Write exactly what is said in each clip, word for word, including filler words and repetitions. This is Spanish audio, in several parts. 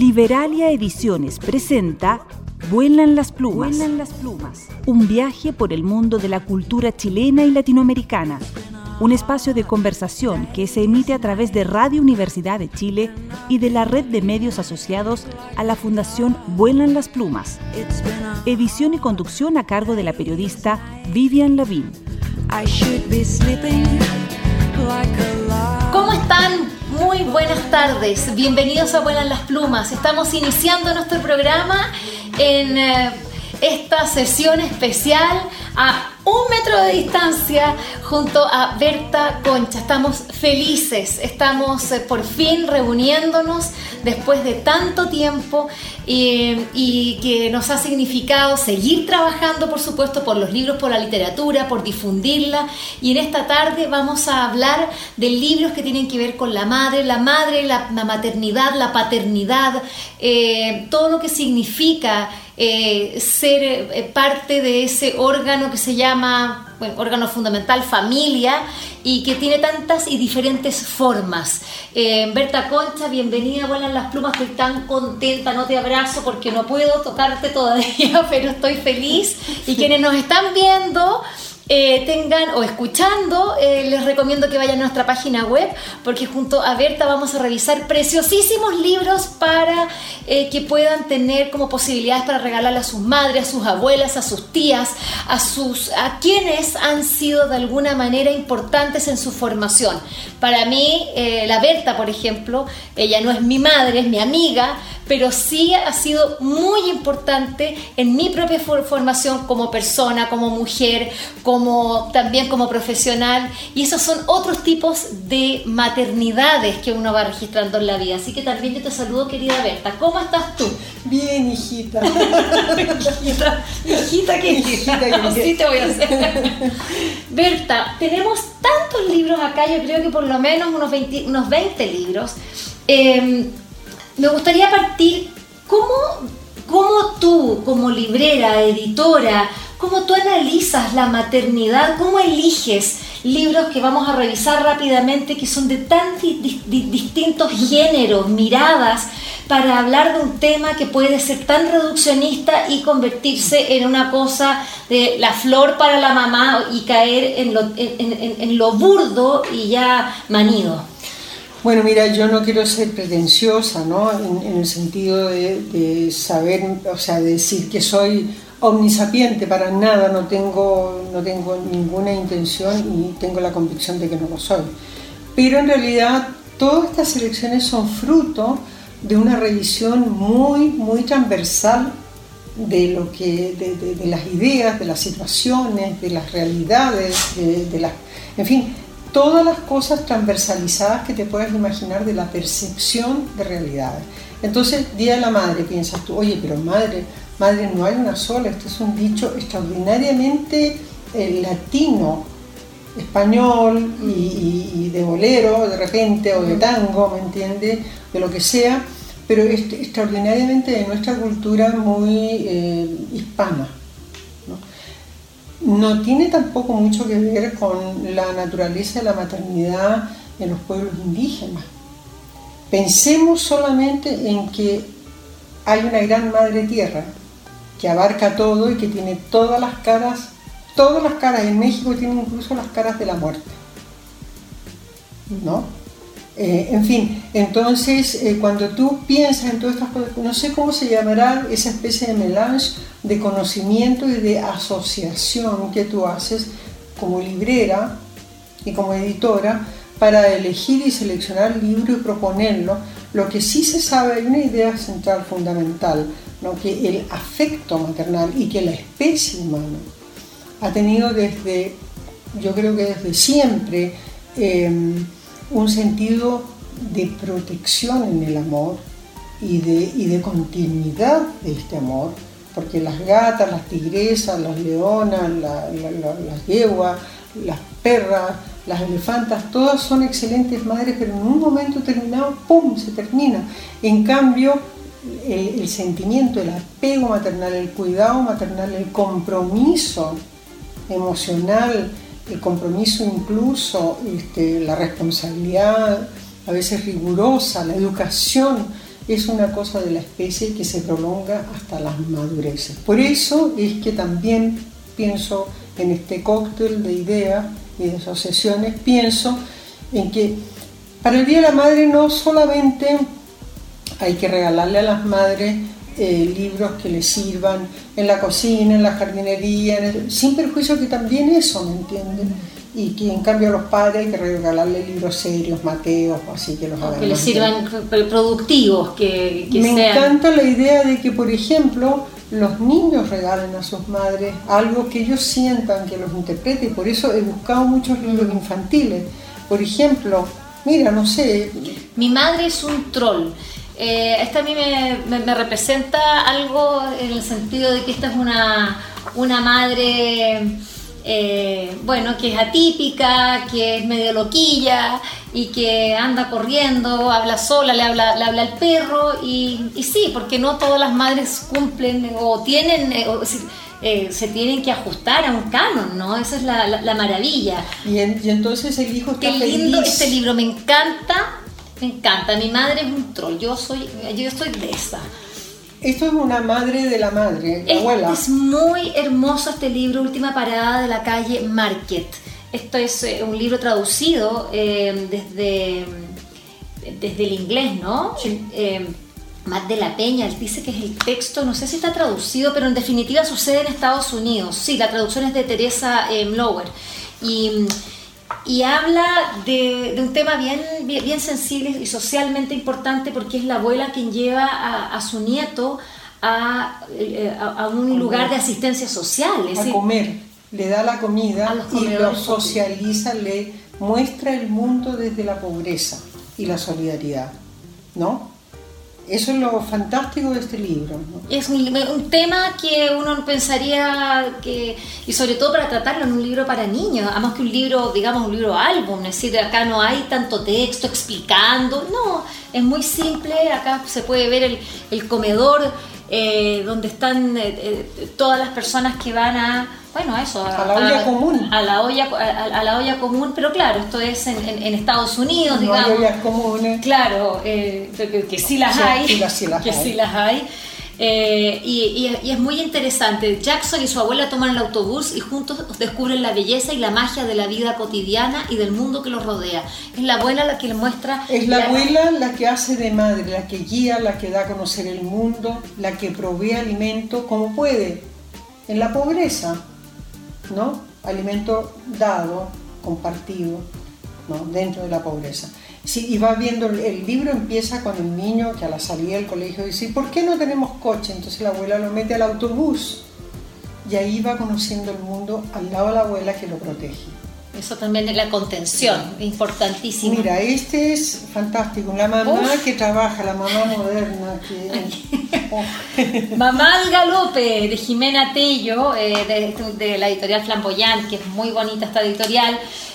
Liberalia Ediciones presenta Vuelan las plumas. Vuelan las plumas. Un viaje por el mundo de la cultura chilena y latinoamericana. Un espacio de conversación que se emite a través de Radio Universidad de Chile y de la red de medios asociados a la Fundación Vuelan las Plumas. Edición y conducción a cargo de la periodista Vivian Lavín. ¿Cómo están? Muy buenas tardes. Bienvenidos a Vuelan las Plumas. Estamos iniciando nuestro programa en eh, esta sesión especial a un metro de distancia junto a Berta Concha. Estamos felices, estamos eh, por fin reuniéndonos después de tanto tiempo eh, y que nos ha significado seguir trabajando, por supuesto, por los libros, por la literatura, por difundirla. Y en esta tarde vamos a hablar de libros que tienen que ver con la madre, la madre, la, la maternidad, la paternidad, eh, todo lo que significa eh, ser eh, parte de ese órgano que se llama, bueno, órgano fundamental, familia, y que tiene tantas y diferentes formas. Eh, Berta Concha, bienvenida, Vuelan las Plumas. Estoy tan contenta, no te abrazo porque no puedo tocarte todavía, pero estoy feliz. Y quienes nos están viendo eh, tengan o escuchando, eh, les recomiendo que vayan a nuestra página web, porque junto a Berta vamos a revisar preciosísimos libros para eh, que puedan tener como posibilidades para regalarle a sus madres, a sus abuelas, a sus tías, a sus a quienes han sido de alguna manera importantes en su formación. Para mí, eh, la Berta, por ejemplo, ella no es mi madre, es mi amiga, pero sí ha sido muy importante en mi propia formación como persona, como mujer, como también como profesional, y esos son otros tipos de maternidades que uno va registrando en la vida. Así que también yo te saludo, querida Berta. ¿Cómo estás tú? Bien, hijita. hijita, hijita, ¿qué hijita? Así te voy a hacer. Berta, tenemos tantos libros acá, yo creo que por lo menos unos veinte, unos veinte libros. Eh, me gustaría partir, ¿cómo, cómo tú, como librera, editora, cómo tú analizas la maternidad? ¿Cómo eliges libros que vamos a revisar rápidamente, que son de tan di- di- distintos géneros, miradas, para hablar de un tema que puede ser tan reduccionista y convertirse en una cosa de la flor para la mamá y caer en lo, en, en, en lo burdo y ya manido? Bueno, mira, yo no quiero ser pretenciosa, ¿no? En, en el sentido de, de saber, o sea, de decir que soy omnisapiente, para nada, no tengo, no tengo ninguna intención y tengo la convicción de que no lo soy. Pero en realidad todas estas selecciones son fruto de una revisión muy, muy transversal de lo que, de, de, de las ideas, de las situaciones, de las realidades, de, de las, en fin, todas las cosas transversalizadas que te puedas imaginar de la percepción de realidades. Entonces, Día de la Madre, piensas tú, oye, pero madre, madre no hay una sola, este es un dicho extraordinariamente eh, latino, español y, y, y de bolero de repente, o de tango, ¿me entiendes? De lo que sea, pero es extraordinariamente de nuestra cultura muy eh, hispana. No tiene tampoco mucho que ver con la naturaleza de la maternidad en los pueblos indígenas. Pensemos solamente en que hay una gran madre tierra que abarca todo y que tiene todas las caras, todas las caras. En México tiene incluso las caras de la muerte, ¿no? Eh, en fin, entonces eh, cuando tú piensas en todas estas cosas, no sé cómo se llamará esa especie de melange de conocimiento y de asociación que tú haces como librera y como editora para elegir y seleccionar el libro y proponerlo. Lo que sí se sabe, hay una idea central fundamental, ¿no? Que el afecto maternal y que la especie humana ha tenido desde, yo creo que desde siempre, eh, un sentido de protección en el amor y de, y de continuidad de este amor, porque las gatas, las tigresas, las leonas, la, la, la, las yeguas, las perras, las elefantas, todas son excelentes madres, pero en un momento determinado, ¡pum!, se termina. En cambio, el, el sentimiento, el apego maternal, el cuidado maternal, el compromiso emocional, el compromiso incluso, este, la responsabilidad a veces rigurosa, la educación es una cosa de la especie que se prolonga hasta las madureces. Por eso es que también pienso en este cóctel de ideas y de asociaciones, pienso en que para el Día de la Madre no solamente hay que regalarle a las madres eh, libros que les sirvan en la cocina, en la jardinería, en el, sin perjuicio que también eso, ¿me entienden? Y que en cambio a los padres hay que regalarle libros serios, mateos, así que los hagan. Que les sirvan productivos, que, que Me sean... encanta la idea de que, por ejemplo, los niños regalen a sus madres algo que ellos sientan, que los interprete, y por eso he buscado muchos libros infantiles. Por ejemplo, mira, no sé... Mi madre es un troll. Eh, esta a mí me, me, me representa algo en el sentido de que esta es una, una madre... Eh, bueno, que es atípica, que es medio loquilla y que anda corriendo, habla sola, le habla, le habla al perro y, y sí, porque no todas las madres cumplen o tienen, eh, o, eh, se tienen que ajustar a un canon, ¿no? Esa es la, la, la maravilla. Y, en, y entonces el hijo está Qué lindo feliz. este libro, me encanta, me encanta. Mi madre es un troll, yo soy, yo estoy de esa. Esto es una madre de la madre, la es, abuela. Es muy hermoso este libro, Última parada de la calle Market. Esto es eh, un libro traducido eh, desde, desde el inglés, ¿no? Sí. Eh, Matt de la Peña, él dice que es el texto, no sé si está traducido, pero en definitiva sucede en Estados Unidos. Sí, la traducción es de Teresa eh, Mlower. Y... Y habla de, de un tema bien, bien, bien sensible y socialmente importante, porque es la abuela quien lleva a, a su nieto a, a, a un lugar de asistencia social. Es a decir, comer, le da la comida y lo socializa, socializa, le muestra el mundo desde la pobreza y la solidaridad, ¿no? Eso es lo fantástico de este libro, ¿no? Es un, un tema que uno pensaría que, y sobre todo para tratarlo en un libro para niños, además que un libro, digamos un libro álbum, es decir, acá no hay tanto texto explicando, no, es muy simple, acá se puede ver el, el comedor eh, donde están eh, eh, todas las personas que van a, bueno, eso, a, a la olla a, común. A la olla, a, a la olla común, pero claro, esto es en, en, en Estados Unidos, no digamos. Hay ollas comunes. Claro, eh, que, que sí las sí, hay, sí, sí las que hay. sí las hay. Eh, y, y, y es muy interesante. Jackson y su abuela toman el autobús y juntos descubren la belleza y la magia de la vida cotidiana y del mundo que los rodea. Es la abuela la que le muestra... Es la, la abuela la que hace de madre, la que guía, la que da a conocer el mundo, la que provee alimento como puede, en la pobreza, ¿no? Alimento dado, compartido, ¿no? Dentro de la pobreza. Sí, y va viendo, el libro empieza con el niño que a la salida del colegio dice, ¿por qué no tenemos coche? Entonces la abuela lo mete al autobús y ahí va conociendo el mundo al lado de la abuela que lo protege. Eso también es la contención, importantísimo. Mira, este es fantástico, la mamá Uf. que trabaja, la mamá moderna. Que... oh. Mamá al galope, de Jimena Tello, eh, de, de la editorial Flamboyant, que es muy bonita esta editorial.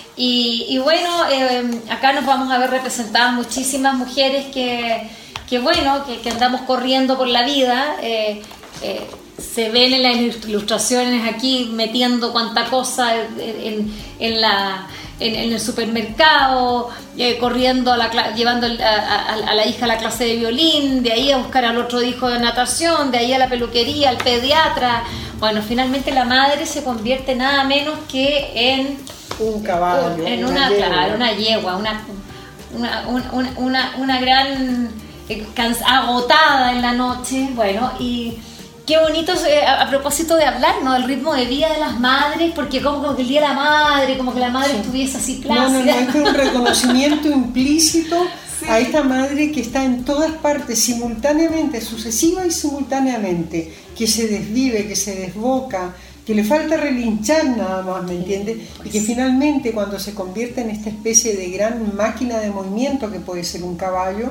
Y, y bueno, eh, acá nos vamos a ver representadas muchísimas mujeres que, que bueno, que, que andamos corriendo por la vida. Eh, eh, se ven en las ilustraciones aquí metiendo cuanta cosa en, en, en, la, en, en el supermercado, eh, corriendo, a la, llevando a, a, a la hija a la clase de violín, de ahí a buscar al otro hijo de natación, de ahí a la peluquería, al pediatra. Bueno, finalmente la madre se convierte nada menos que en... un caballo, en una, una, claro, una yegua, una, una, una, una, una gran eh, agotada en la noche, bueno, y qué bonito eh, a, a propósito de hablar, ¿no? Del ritmo de vida de las madres, porque como, como que el día de la madre, como que la madre sí. estuviese así plácida. No, no, no, es un reconocimiento implícito sí. a esta madre que está en todas partes, simultáneamente, sucesiva y simultáneamente, que se desvive, que se desboca, que le falta relinchar nada más, ¿me entiendes? Pues. Y que finalmente cuando se convierte en esta especie de gran máquina de movimiento que puede ser un caballo,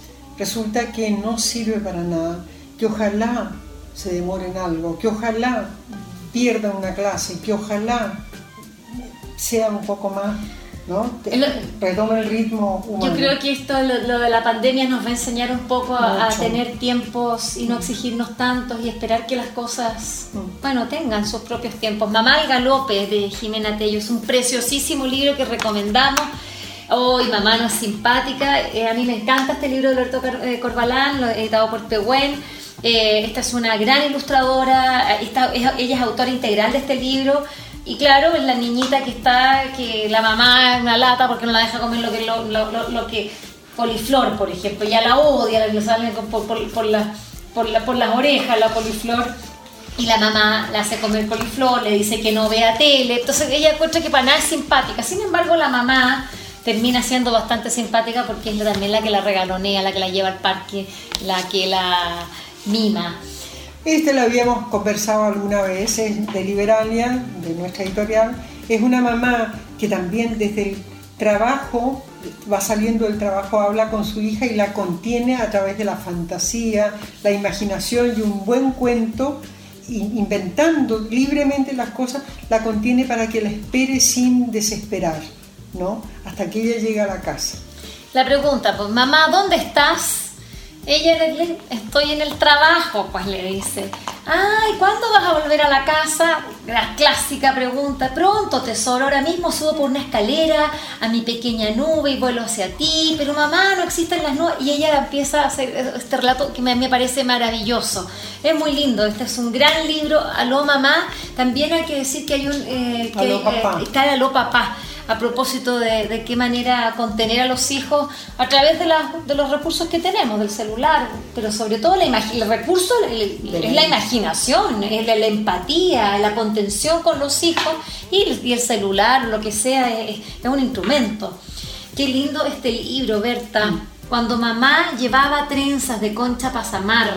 resulta que no sirve para nada, que ojalá se demore en algo, que ojalá pierda una clase, que ojalá sea un poco más, ¿no? Retome el ritmo humano. Yo creo que esto, lo, lo de la pandemia nos va a enseñar un poco a, a tener tiempos y no exigirnos tantos y esperar que las cosas, mm. bueno, tengan sus propios tiempos. Mamá al galope de Jimena Tello es un preciosísimo libro que recomendamos. Oh, y mamá no es simpática. Eh, a mí me encanta este libro de Loreto Corbalán, editado por Pehuen. Eh, esta es una gran ilustradora, esta, ella es autora integral de este libro. Y claro, es la niñita que está, que la mamá es una lata porque no la deja comer lo que, lo, lo, lo, lo que coliflor, por ejemplo. Ella la odia, le sale por, por, por, la, por, la, por las orejas la coliflor. Y la mamá la hace comer coliflor, le dice que no vea tele. Entonces ella encuentra que para nada es simpática. Sin embargo, la mamá termina siendo bastante simpática porque es también la que la regalonea, la que la lleva al parque, la que la mima. Este lo habíamos conversado alguna vez, es de Liberalia, de nuestra editorial. Es una mamá que también desde el trabajo, va saliendo del trabajo, habla con su hija y la contiene a través de la fantasía, la imaginación y un buen cuento, inventando libremente las cosas, la contiene para que la espere sin desesperar, ¿no? Hasta que ella llega a la casa. La pregunta, pues, mamá, ¿dónde estás? Ella le, estoy en el trabajo, pues le dice. Ay, ¿cuándo vas a volver a la casa? La clásica pregunta. Pronto, tesoro, ahora mismo subo por una escalera a mi pequeña nube y vuelo hacia ti. Pero mamá, no existen las nubes. Y ella empieza a hacer este relato que me, me parece maravilloso. Es muy lindo, este es un gran libro. Aló mamá, también hay que decir que hay un... Eh, que, Aló papá. Eh, está el Aló papá. A propósito de, de qué manera contener a los hijos a través de, la, de los recursos que tenemos, del celular, pero sobre todo la el recurso el, es la imaginación, es la, la empatía, la contención con los hijos y, y el celular, lo que sea, es, es un instrumento. Qué lindo este libro, Berta. Mm. Cuando mamá llevaba trenzas de Concha Pasamar,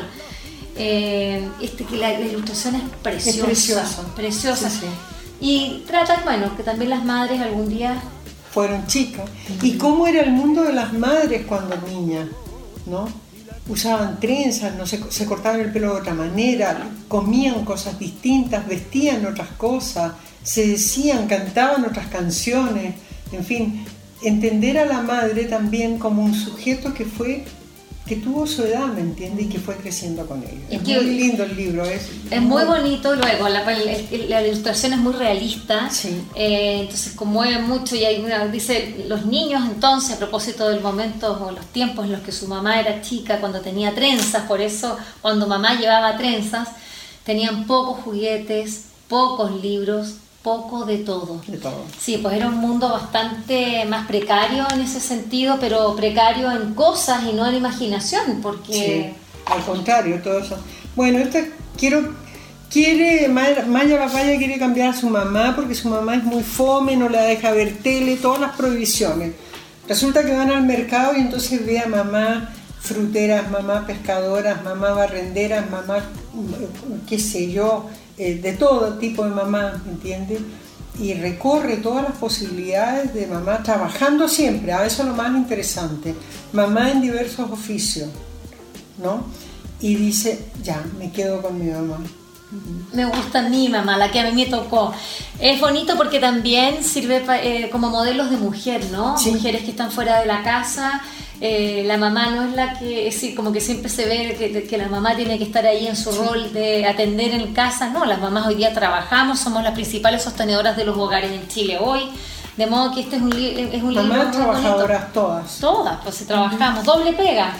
eh, este, que la, la ilustración es preciosa, es preciosa, preciosa. Sí, sí. Y tratan, bueno, que también las madres algún día fueron chicas. Uh-huh. Y cómo era el mundo de las madres cuando niñas, ¿no? Usaban trenzas, no se, se cortaban el pelo de otra manera, comían cosas distintas, vestían otras cosas, se decían, cantaban otras canciones, en fin, entender a la madre también como un sujeto que fue que tuvo su edad, ¿me entiende? Y que fue creciendo con ella. Es muy lindo el libro. Es, es muy bonito, luego la, la, la ilustración es muy realista, sí. eh, entonces conmueve mucho y hay una, dice, los niños entonces, a propósito del momento o los tiempos en los que su mamá era chica, cuando tenía trenzas, por eso cuando mamá llevaba trenzas, tenían pocos juguetes, pocos libros, poco de todo. De todo. Sí, pues era un mundo bastante más precario en ese sentido, pero precario en cosas y no en imaginación, porque... Sí, al contrario, todo eso. Bueno, esta quiero... Quiere, Maya, Maya Papaya quiere cambiar a su mamá porque su mamá es muy fome, no la deja ver tele, todas las prohibiciones. Resulta que van al mercado y entonces ve a mamá fruteras, mamá pescadoras, mamá barrenderas, mamá, qué sé yo, eh, de todo tipo de mamá, ¿me entiendes? Y recorre todas las posibilidades de mamá, trabajando siempre, a eso es lo más interesante, mamá en diversos oficios, ¿no? Y dice, ya, me quedo con mi mamá. Me gusta mi mamá, la que a mí me tocó. Es bonito porque también sirve eh, como modelos de mujer, ¿no? Sí. Mujeres que están fuera de la casa. Eh, la mamá no es la que, es decir, como que siempre se ve que, que la mamá tiene que estar ahí en su sí. rol de atender en casa. No, las mamás hoy día trabajamos, somos las principales sostenedoras de los hogares en Chile hoy. De modo que este es un, es un libro mamás trabajadoras bonito. Todas. Todas, pues si trabajamos, uh-huh. doble pega.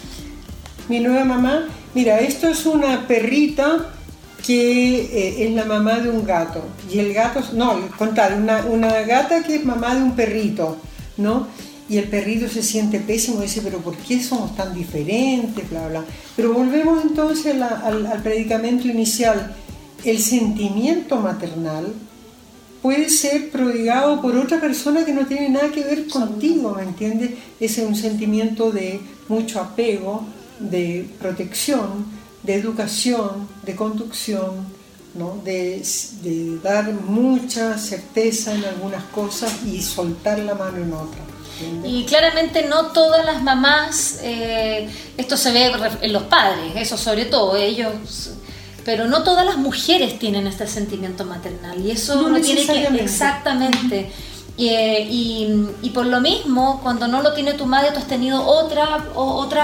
Mi nueva mamá, mira, esto es una perrita que eh, es la mamá de un gato, y el gato, no, contar, una, una gata que es mamá de un perrito, ¿no? Y el perrito se siente pésimo y dice, pero ¿por qué somos tan diferentes? Bla, bla. Pero volvemos entonces la, al, al predicamento inicial. El sentimiento maternal puede ser prodigado por otra persona que no tiene nada que ver contigo, ¿me entiendes? Ese es un sentimiento de mucho apego, de protección, de educación, de conducción, ¿no? de, de dar mucha certeza en algunas cosas y soltar la mano en otras. ¿Entiendes? Y claramente no todas las mamás, eh, esto se ve en los padres, eso sobre todo, ellos, pero no todas las mujeres tienen este sentimiento maternal y eso no uno tiene que exactamente. Y, y, y por lo mismo, cuando no lo tiene tu madre, tú has tenido otra, o, otra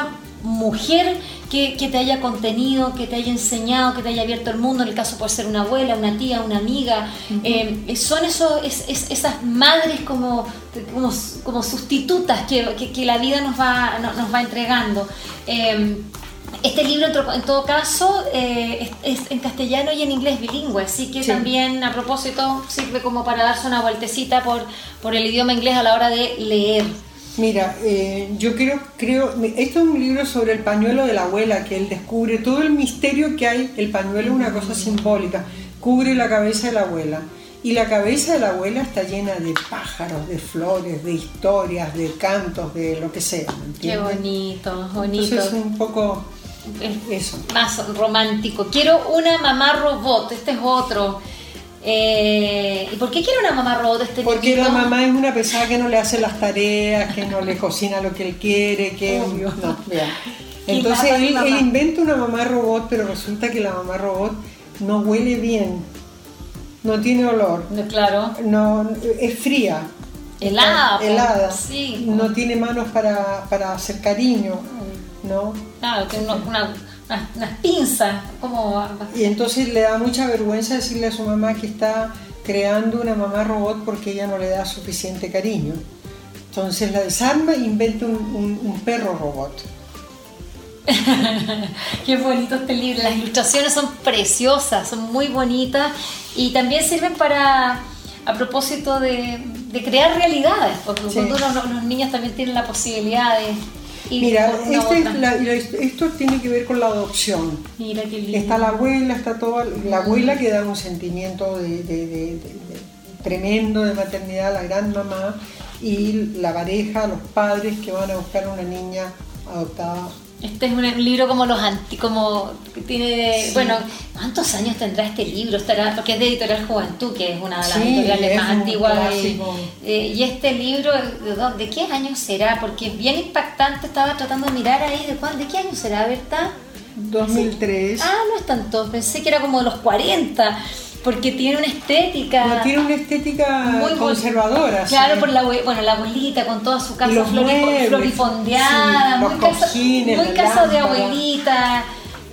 mujer que, que te haya contenido, que te haya enseñado, que te haya abierto el mundo. En el caso puede ser una abuela, una tía, una amiga. Uh-huh. Eh, son eso, es, es, esas madres como, como, como sustitutas que, que, que la vida nos va, no, nos va entregando. Eh, Este libro, en todo caso, eh, es, es en castellano y en inglés bilingüe, así que sí. También, a propósito, sirve como para darse una vueltecita por, por el idioma inglés a la hora de leer. Mira, eh, yo creo, creo, esto es un libro sobre el pañuelo de la abuela, que él descubre todo el misterio que hay. El pañuelo es una cosa simbólica, cubre la cabeza de la abuela. Y la cabeza de la abuela está llena de pájaros, de flores, de historias, de cantos, de lo que sea, ¿me entiendes? Qué bonito, bonito. Entonces es un poco eso. Más romántico. Quiero una mamá robot, este es otro. Eh, ¿Y por qué quiere una mamá robot este Porque niñito? La mamá es una pesada que no le hace las tareas, que no le cocina lo que él quiere, que... Obvio. No, vea. Entonces él, él inventa una mamá robot, pero resulta que la mamá robot no huele bien. No tiene olor. No, claro. No, es fría. Helada. Helada. Sí. No tiene manos para, para hacer cariño, ¿no? Claro, tiene una, una, unas, unas pinzas. Como... Y entonces le da mucha vergüenza decirle a su mamá que está creando una mamá robot porque ella no le da suficiente cariño. Entonces la desarma e inventa un, un, un perro robot. Qué bonito este libro. Las ilustraciones son preciosas, son muy bonitas y también sirven para, a propósito de, de crear realidades, porque sí. Cuando uno, los niños también tienen la posibilidad de ir. Mira, este es la, esto tiene que ver con la adopción. Mira qué lindo. Está la abuela, está toda la abuela que da un sentimiento de, de, de, de, de tremendo de maternidad a la gran mamá, y la pareja, los padres que van a buscar una niña adoptada. Este es un libro como los anti, como que tiene, sí. Bueno, ¿cuántos años tendrá este libro? Estará, porque es de Editorial Juventud, que es una de las sí, editoriales más antiguas. De, eh, y este libro, ¿de, ¿de qué año será? Porque es bien impactante, estaba tratando de mirar ahí, ¿de, cuál, ¿de qué año será, Berta? dos mil tres. Ah, no es tanto, pensé que era como de los cuarenta. Porque tiene una estética... No, tiene una estética muy conservadora. Claro, sí. por la, bueno, la abuelita con toda su casa florif- florifondeada, sí, muy, casa, cojines, muy casa de lámpara. abuelita,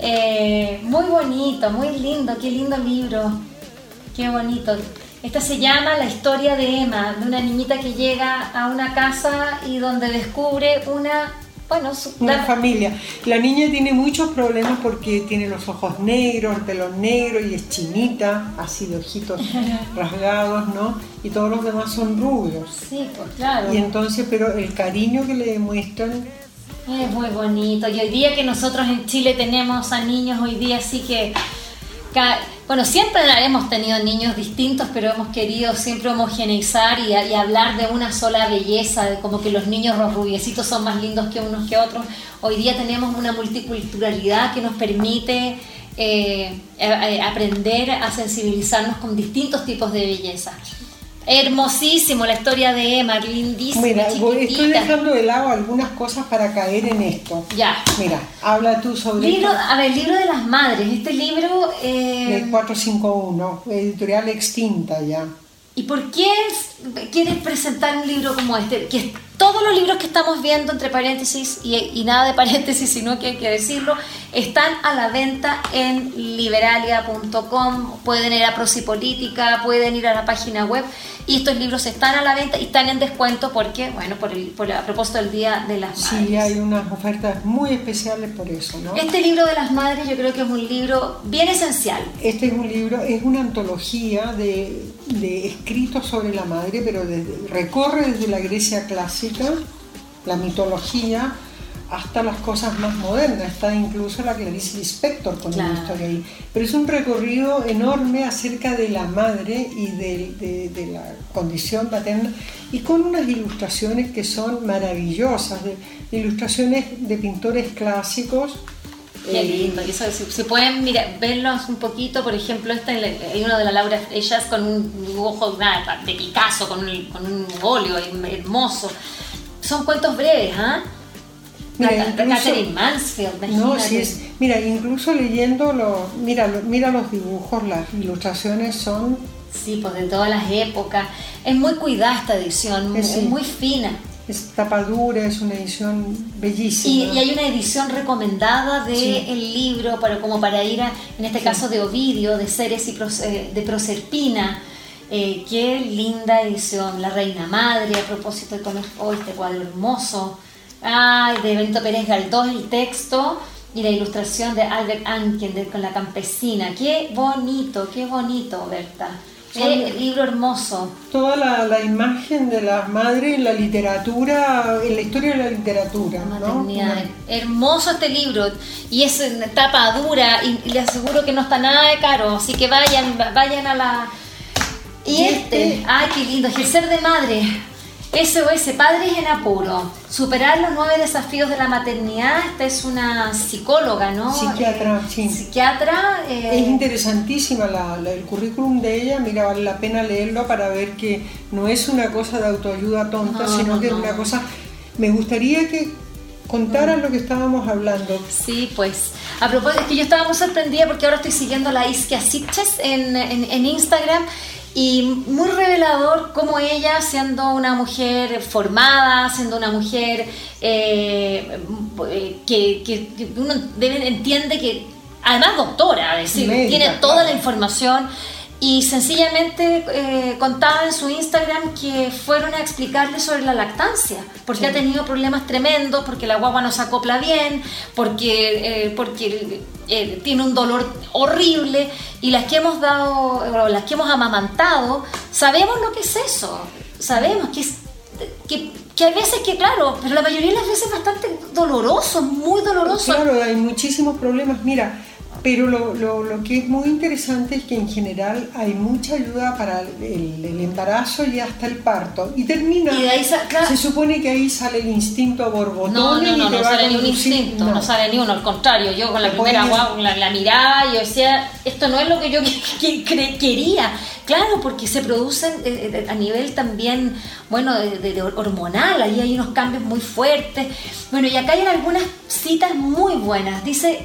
eh, muy bonito, muy lindo, qué lindo libro, qué bonito. Esta se llama La historia de Emma, de una niñita que llega a una casa y donde descubre una... Bueno, su, una la... familia. La niña tiene muchos problemas porque tiene los ojos negros, el pelo negro y es chinita, así de ojitos rasgados, ¿no? Y todos los demás son rubios. Sí, pues claro. Y entonces, pero el cariño que le demuestran es muy bonito. Y hoy día que nosotros en Chile tenemos a niños, hoy día sí que... Bueno, siempre hemos tenido niños distintos, pero hemos querido siempre homogeneizar y, y hablar de una sola belleza, de como que los niños, los rubiecitos son más lindos que unos que otros. Hoy día tenemos una multiculturalidad que nos permite eh, eh, aprender a sensibilizarnos con distintos tipos de belleza. Hermosísimo la historia de Emma, lindísima. Mira, chiquitita. Estoy dejando de lado algunas cosas para caer en esto. Ya. Mira, habla tú sobre... Libro, a ver, el libro de las madres. Este libro... Eh, del cuatrocientos cincuenta y uno, editorial extinta ya. ¿Y por qué quieres presentar un libro como este? Que todos los libros que estamos viendo, entre paréntesis, y, y nada de paréntesis, sino que hay que decirlo, están a la venta en liberalia punto com. Pueden ir a Prosipolítica, pueden ir a la página web, y estos libros están a la venta y están en descuento porque, bueno, por el, por, a propósito del Día de las Madres. Sí, hay unas ofertas muy especiales por eso, ¿no? Este libro de las madres yo creo que es un libro bien esencial. Este es un libro, es una antología de, de escritos sobre la madre, pero desde, recorre desde la Grecia clásica, la mitología, hasta las cosas más modernas. Está incluso la Clarice Lispector con claro. una historia ahí. Pero es un recorrido enorme acerca de la madre y de, de, de la condición materna, y con unas ilustraciones que son maravillosas, de, de ilustraciones de pintores clásicos. Qué lindo, y eso, si, si pueden mira, verlos un poquito, por ejemplo, este, hay uno de la Laura Freixas con un dibujo de Picasso, con un, con un óleo hermoso. Son cuentos breves, ¿ah? ¿eh? Mira, Catherine Mansfield, no, sí es, mira, incluso leyendo los, mira, mira los dibujos, las ilustraciones son... Sí, pues de todas las épocas. Es muy cuidada esta edición, muy, sí. muy fina. es tapadura, es una edición bellísima. Y, y hay una edición recomendada del Sí. libro, para, como para ir a, en este Sí. caso de Ovidio, de Ceres y Pros- eh, de Proserpina. Eh, qué linda edición, La Reina Madre, a propósito de Tomás Hoy, este cuadro hermoso. Ay, de Benito Pérez Galdós, el texto y la ilustración de Albert Anken de, con La Campesina. Qué bonito, qué bonito, Berta. Qué libro hermoso. Toda la, la imagen de la madre en la literatura, en la historia de la literatura, La ¿no? maternidad. Hermoso este libro y es en tapa dura y, y les aseguro que no está nada de caro, así que vayan, vayan a la... Y, Y este, este- ay, qué lindo, Ejercer de Madre. S O S, Padres en Apuro. Superar los nueve desafíos de la maternidad. Esta es una psicóloga, ¿no? Psiquiatra, Eh, sí. Psiquiatra. eh, Es interesantísima la, la- el currículum de ella, mira, vale la pena leerlo para ver que no es una cosa de autoayuda tonta, No, sino no, que es no. una cosa... Me gustaría que contaras lo que estábamos hablando. Sí, pues, a propósito, es que yo estaba muy sorprendida porque ahora estoy siguiendo a la Isquia Sitches en, en, en Instagram y muy revelador cómo ella, siendo una mujer formada, siendo una mujer eh, que, que, que uno debe, entiende que, además doctora, es decir, Médica, tiene toda claro. la información. Y sencillamente eh, contaba en su Instagram que fueron a explicarle sobre la lactancia, porque Sí. ha tenido problemas tremendos, porque la guagua no se acopla bien, porque, eh, porque eh, tiene un dolor horrible, y las que hemos dado, o las que hemos amamantado, sabemos lo que es eso, sabemos que es que, que hay veces que, claro, pero la mayoría de las veces es bastante doloroso, muy doloroso. Claro, hay muchísimos problemas, mira, pero lo, lo, lo que es muy interesante es que en general hay mucha ayuda para el, el embarazo y hasta el parto, y termina, Y de ahí sa- claro. se supone que ahí sale el instinto a borbotones No, no, y no, te no va a sale ni un conducir- instinto, no. sale ni uno, al contrario, yo con la Te primera pones- guagua la, la miraba y yo decía, esto no es lo que yo que- que- quería, claro, porque se producen eh, a nivel también, bueno, de, de- de hormonal, ahí hay unos cambios muy fuertes, bueno, y acá hay algunas citas muy buenas, dice...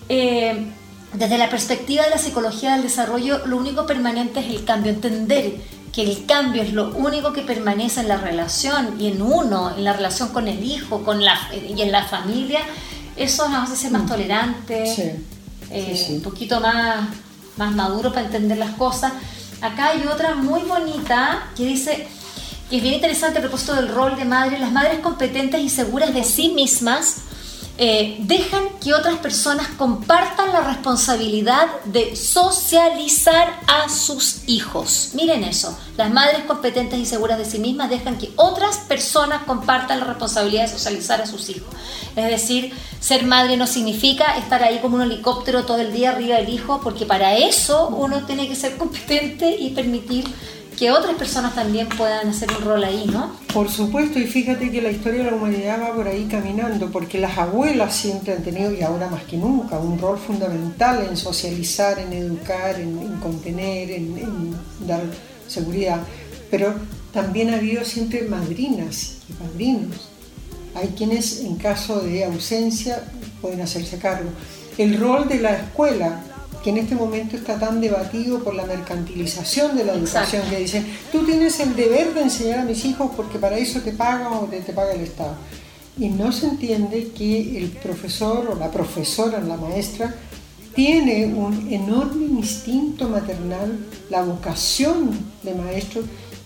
Eh, Desde la perspectiva de la psicología del desarrollo, lo único permanente es el cambio, entender que el cambio es lo único que permanece en la relación y en uno, en la relación con el hijo, con la, y en la familia, eso nos hace ser más tolerantes, Sí, eh, sí, sí. un poquito más, más maduros para entender las cosas. Acá hay otra muy bonita que dice, que es bien interesante a propósito del rol de madre: las madres competentes y seguras de sí mismas Eh, dejan que otras personas compartan la responsabilidad de socializar a sus hijos. Miren eso, las madres competentes y seguras de sí mismas dejan que otras personas compartan la responsabilidad de socializar a sus hijos. Es decir, ser madre no significa estar ahí como un helicóptero todo el día arriba del hijo, porque para eso uno tiene que ser competente y permitir que otras personas también puedan hacer un rol ahí, ¿no? Por supuesto, y fíjate que la historia de la humanidad va por ahí caminando, porque las abuelas siempre han tenido, y ahora más que nunca, un rol fundamental en socializar, en educar, en, en contener, en, en dar seguridad. Pero también ha habido siempre madrinas y padrinos. Hay quienes, en caso de ausencia, pueden hacerse cargo. El rol de la escuela, que en este momento está tan debatido por la mercantilización de la educación, Exacto. que dicen, tú tienes el deber de enseñar a mis hijos porque para eso te pagan o te, te paga el Estado. Y no se entiende que el profesor o la profesora, la maestra, tiene un enorme instinto maternal, la vocación de maestro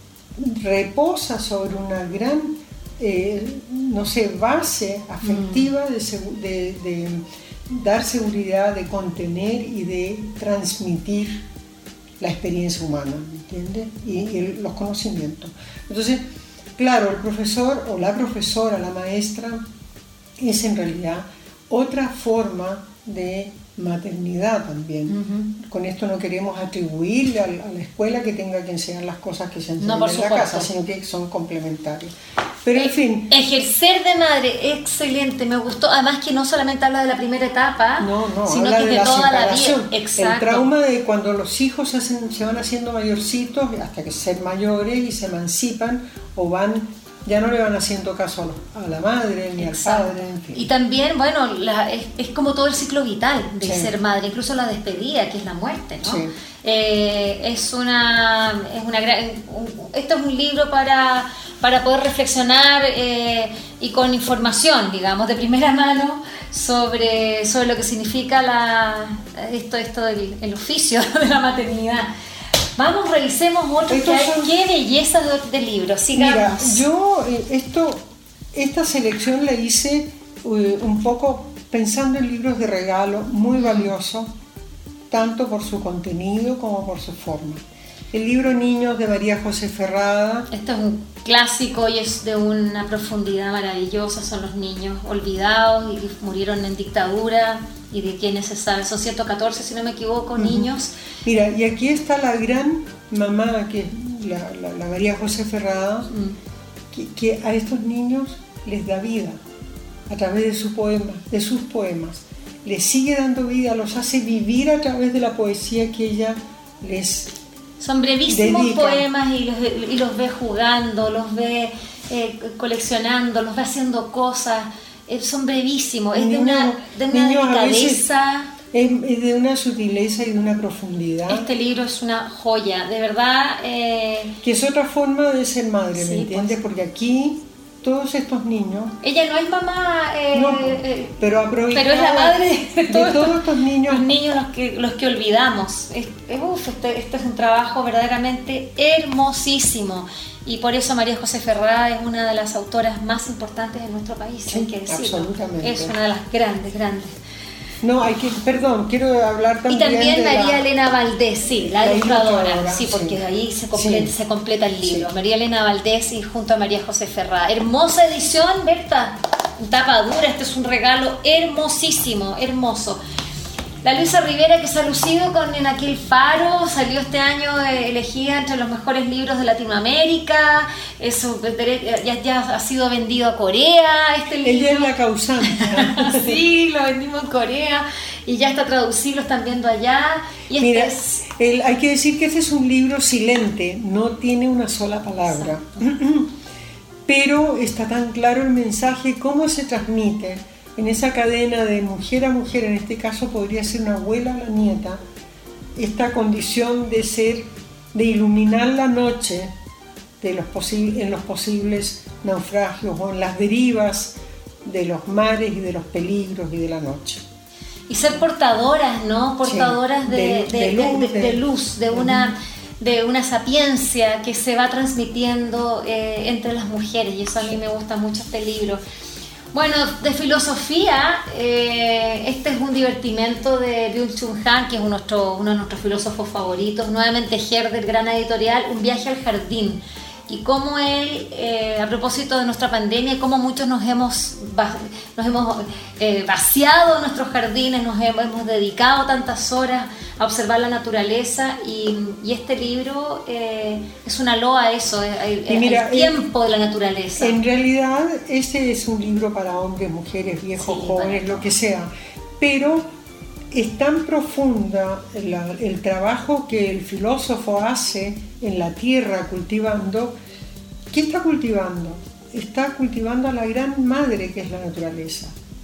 reposa sobre una gran, eh, no sé, base afectiva de, segu- de, de dar seguridad, de contener y de transmitir la experiencia humana, ¿entiendes? Y, y los conocimientos. Entonces, claro, el profesor o la profesora, la maestra, es en realidad otra forma de maternidad también. Uh-huh. Con esto no queremos atribuirle a, a la escuela que tenga que enseñar las cosas que se enseñan No, por en la supuesto. casa, sino que son complementarios. Pero en fin, Ejercer de madre, excelente, me gustó. Además que no solamente habla de la primera etapa, no, no, sino habla que de de la toda la separación. vida. Exacto. El trauma de cuando los hijos se, hacen, se van haciendo mayorcitos hasta que ser mayores y se emancipan o van, ya no le van haciendo caso a, los, a la madre ni Exacto. al padre, en fin. Y también, bueno, la- es, es como todo el ciclo vital de Sí. ser madre, incluso la despedida, que es la muerte, ¿no? Sí. Eh, es una, es una gran, un- esto es un libro para, para poder reflexionar eh, y con información, digamos, de primera mano sobre, sobre lo que significa la, esto, esto del el oficio de la maternidad. Vamos, revisemos otros que hay. Son... ¡Qué belleza de, de libros! Sigamos. Mira, yo eh, esto, esta selección la hice uh, un poco pensando en libros de regalo, muy valiosos, tanto por su contenido como por su forma. El libro Niños de María José Ferrada. Esto es un clásico y es de una profundidad maravillosa. Son los niños olvidados y que murieron en dictadura y de quienes se sabe. Son ciento catorce, si no me equivoco, uh-huh. niños. Mira, y aquí está la gran mamá, que es la, la, la María José Ferrada, uh-huh. que, que a estos niños les da vida a través de, su poema, de sus poemas. Les sigue dando vida, los hace vivir a través de la poesía que ella les Son brevísimos dedica. Poemas y los, y los ve jugando, los ve eh, coleccionando, los ve haciendo cosas. Eh, son brevísimos, es de una, de una delicadeza. Es, es de una sutileza y de una profundidad. Este libro es una joya, de verdad. Eh... Que es otra forma de ser madre, sí, ¿me entiendes? pues. Porque aquí todos estos niños... Ella no es mamá, eh, no, eh, pero, pero es la madre de, de todos, todos estos niños. Los niños los que, los que olvidamos. Es, uf, este, este es un trabajo verdaderamente hermosísimo. Y por eso María José Ferrada es una de las autoras más importantes de nuestro país, sí, hay que decirlo. Absolutamente. Es una de las grandes, grandes. No, hay que, perdón, quiero hablar también. Y también de María la, Elena Valdés, sí, la, la ilustradora, ilustradora, sí, porque sí. de ahí se completa, sí. se completa el libro. Sí. María Elena Valdés y junto a María José Ferrada. Hermosa edición, Berta, tapa dura, este es un regalo hermosísimo, hermoso. La Luisa Rivera, que se ha lucido con En aquel faro, salió este año eh, elegida entre los mejores libros de Latinoamérica. Eso ya, ya ha sido vendido a Corea. Este libro. Ella es la causante. Sí, lo vendimos en Corea y ya está traducido, lo están viendo allá. Y este Mira, es... el, hay que decir que este es un libro silente, no tiene una sola palabra. Pero está tan claro el mensaje, cómo se transmite. En esa cadena de mujer a mujer, en este caso podría ser una abuela a la nieta, esta condición de ser, de iluminar la noche de los posibles, en los posibles naufragios o en las derivas de los mares y de los peligros y de la noche. Y ser portadoras, ¿no? Portadoras sí, de, de, de, de, luz, de, de, de luz, de una, de una sapiencia que se va transmitiendo eh, entre las mujeres, y eso a mí me gusta mucho este libro. Bueno, de filosofía, eh, este es un divertimento de Byung-Chul Han, que es uno de, nuestro, uno de nuestros filósofos favoritos, nuevamente Herder, gran editorial, Un viaje al jardín. Y cómo él, eh, a propósito de nuestra pandemia, cómo muchos nos hemos, nos hemos eh, vaciado nuestros jardines, nos hemos, hemos dedicado tantas horas a observar la naturaleza, y, y este libro eh, es una loa a eso, el, el, mira, el tiempo el, de la naturaleza. En realidad este es un libro para hombres, mujeres, viejos, sí, jóvenes, lo que sea, pero es tan profunda la, el trabajo que el filósofo hace en la tierra cultivando. ¿Qué está cultivando? Está cultivando a la gran madre que es la naturaleza.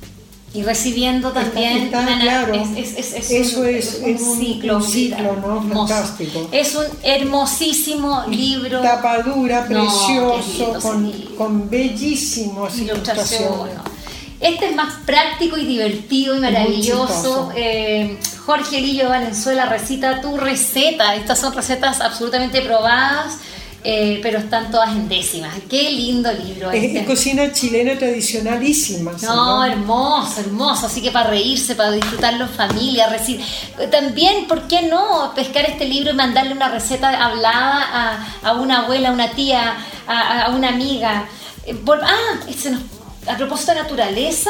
Y recibiendo también, está, está, una, claro, es, es, es, es eso un, es, un, es un ciclo, un ciclo, ¿no? Fantástico. Es un hermosísimo libro. Tapadura, precioso, no, con, con bellísimos ilustraciones. Este es más práctico y divertido y maravilloso. Eh, Jorge Lillo Valenzuela recita tu receta. Estas son recetas absolutamente probadas, eh, pero están todas en décimas. Qué lindo libro es, este. Es cocina chilena tradicionalísima. No, ¿no? hermoso, hermoso. Así que para reírse, para disfrutarlo en familia. Recit... También, ¿por qué no pescar este libro y mandarle una receta hablada a, a una abuela, a una tía, a, a una amiga? Eh, por... Ah, se nos... A propósito de naturaleza,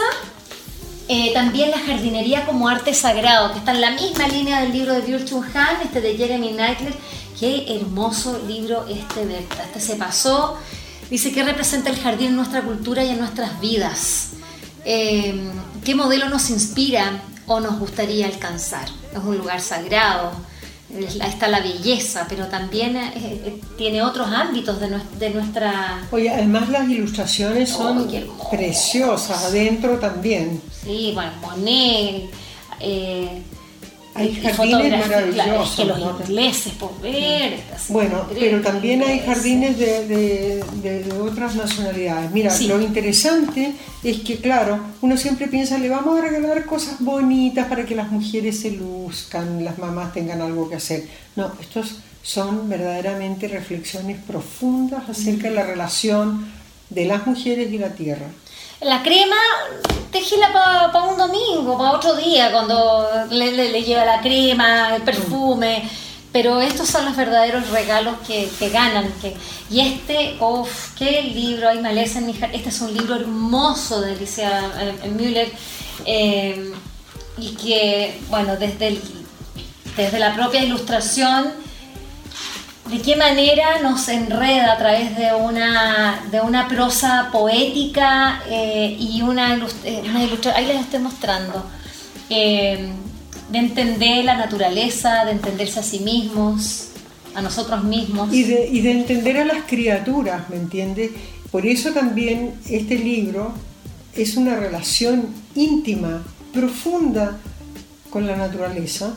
eh, también la jardinería como arte sagrado, que está en la misma línea del libro de Byung-Chul Han, este de Jeremy Knightley. Qué hermoso libro este, Berta. Este se pasó. Dice que representa el jardín en nuestra cultura y en nuestras vidas. Eh, ¿Qué modelo nos inspira o nos gustaría alcanzar? Es un lugar sagrado. Está la belleza, pero también eh, tiene otros ámbitos de, nuestra, de nuestra... Oye, además las ilustraciones son oh, preciosas, adentro también. Sí, bueno, Monet, eh, Hay y jardines maravillosos. Claro, es que los ¿no? ingleses, por ver. Bueno, pero también hay jardines de, de, de, de otras nacionalidades. Mira, sí. Lo interesante es que, claro, uno siempre piensa, le vamos a regalar cosas bonitas para que las mujeres se luzcan, las mamás tengan algo que hacer. No, estos son verdaderamente reflexiones profundas acerca de la relación de las mujeres y la tierra. La crema, déjela para pa un domingo, para otro día, cuando le, le, le lleva la crema, el perfume, pero estos son los verdaderos regalos que, que ganan. Que, y este, uff, qué libro, hay maleza en mi jardín. Este es un libro hermoso de Alicia eh, Müller, eh, y que, bueno, desde, el, desde la propia ilustración, de qué manera nos enreda a través de una, de una prosa poética eh, y una, eh, una ilustración, ahí les estoy mostrando, eh, de entender la naturaleza, de entenderse a sí mismos, a nosotros mismos. Y de, y de entender a las criaturas, ¿me entiendes? Por eso también este libro es una relación íntima, profunda con la naturaleza,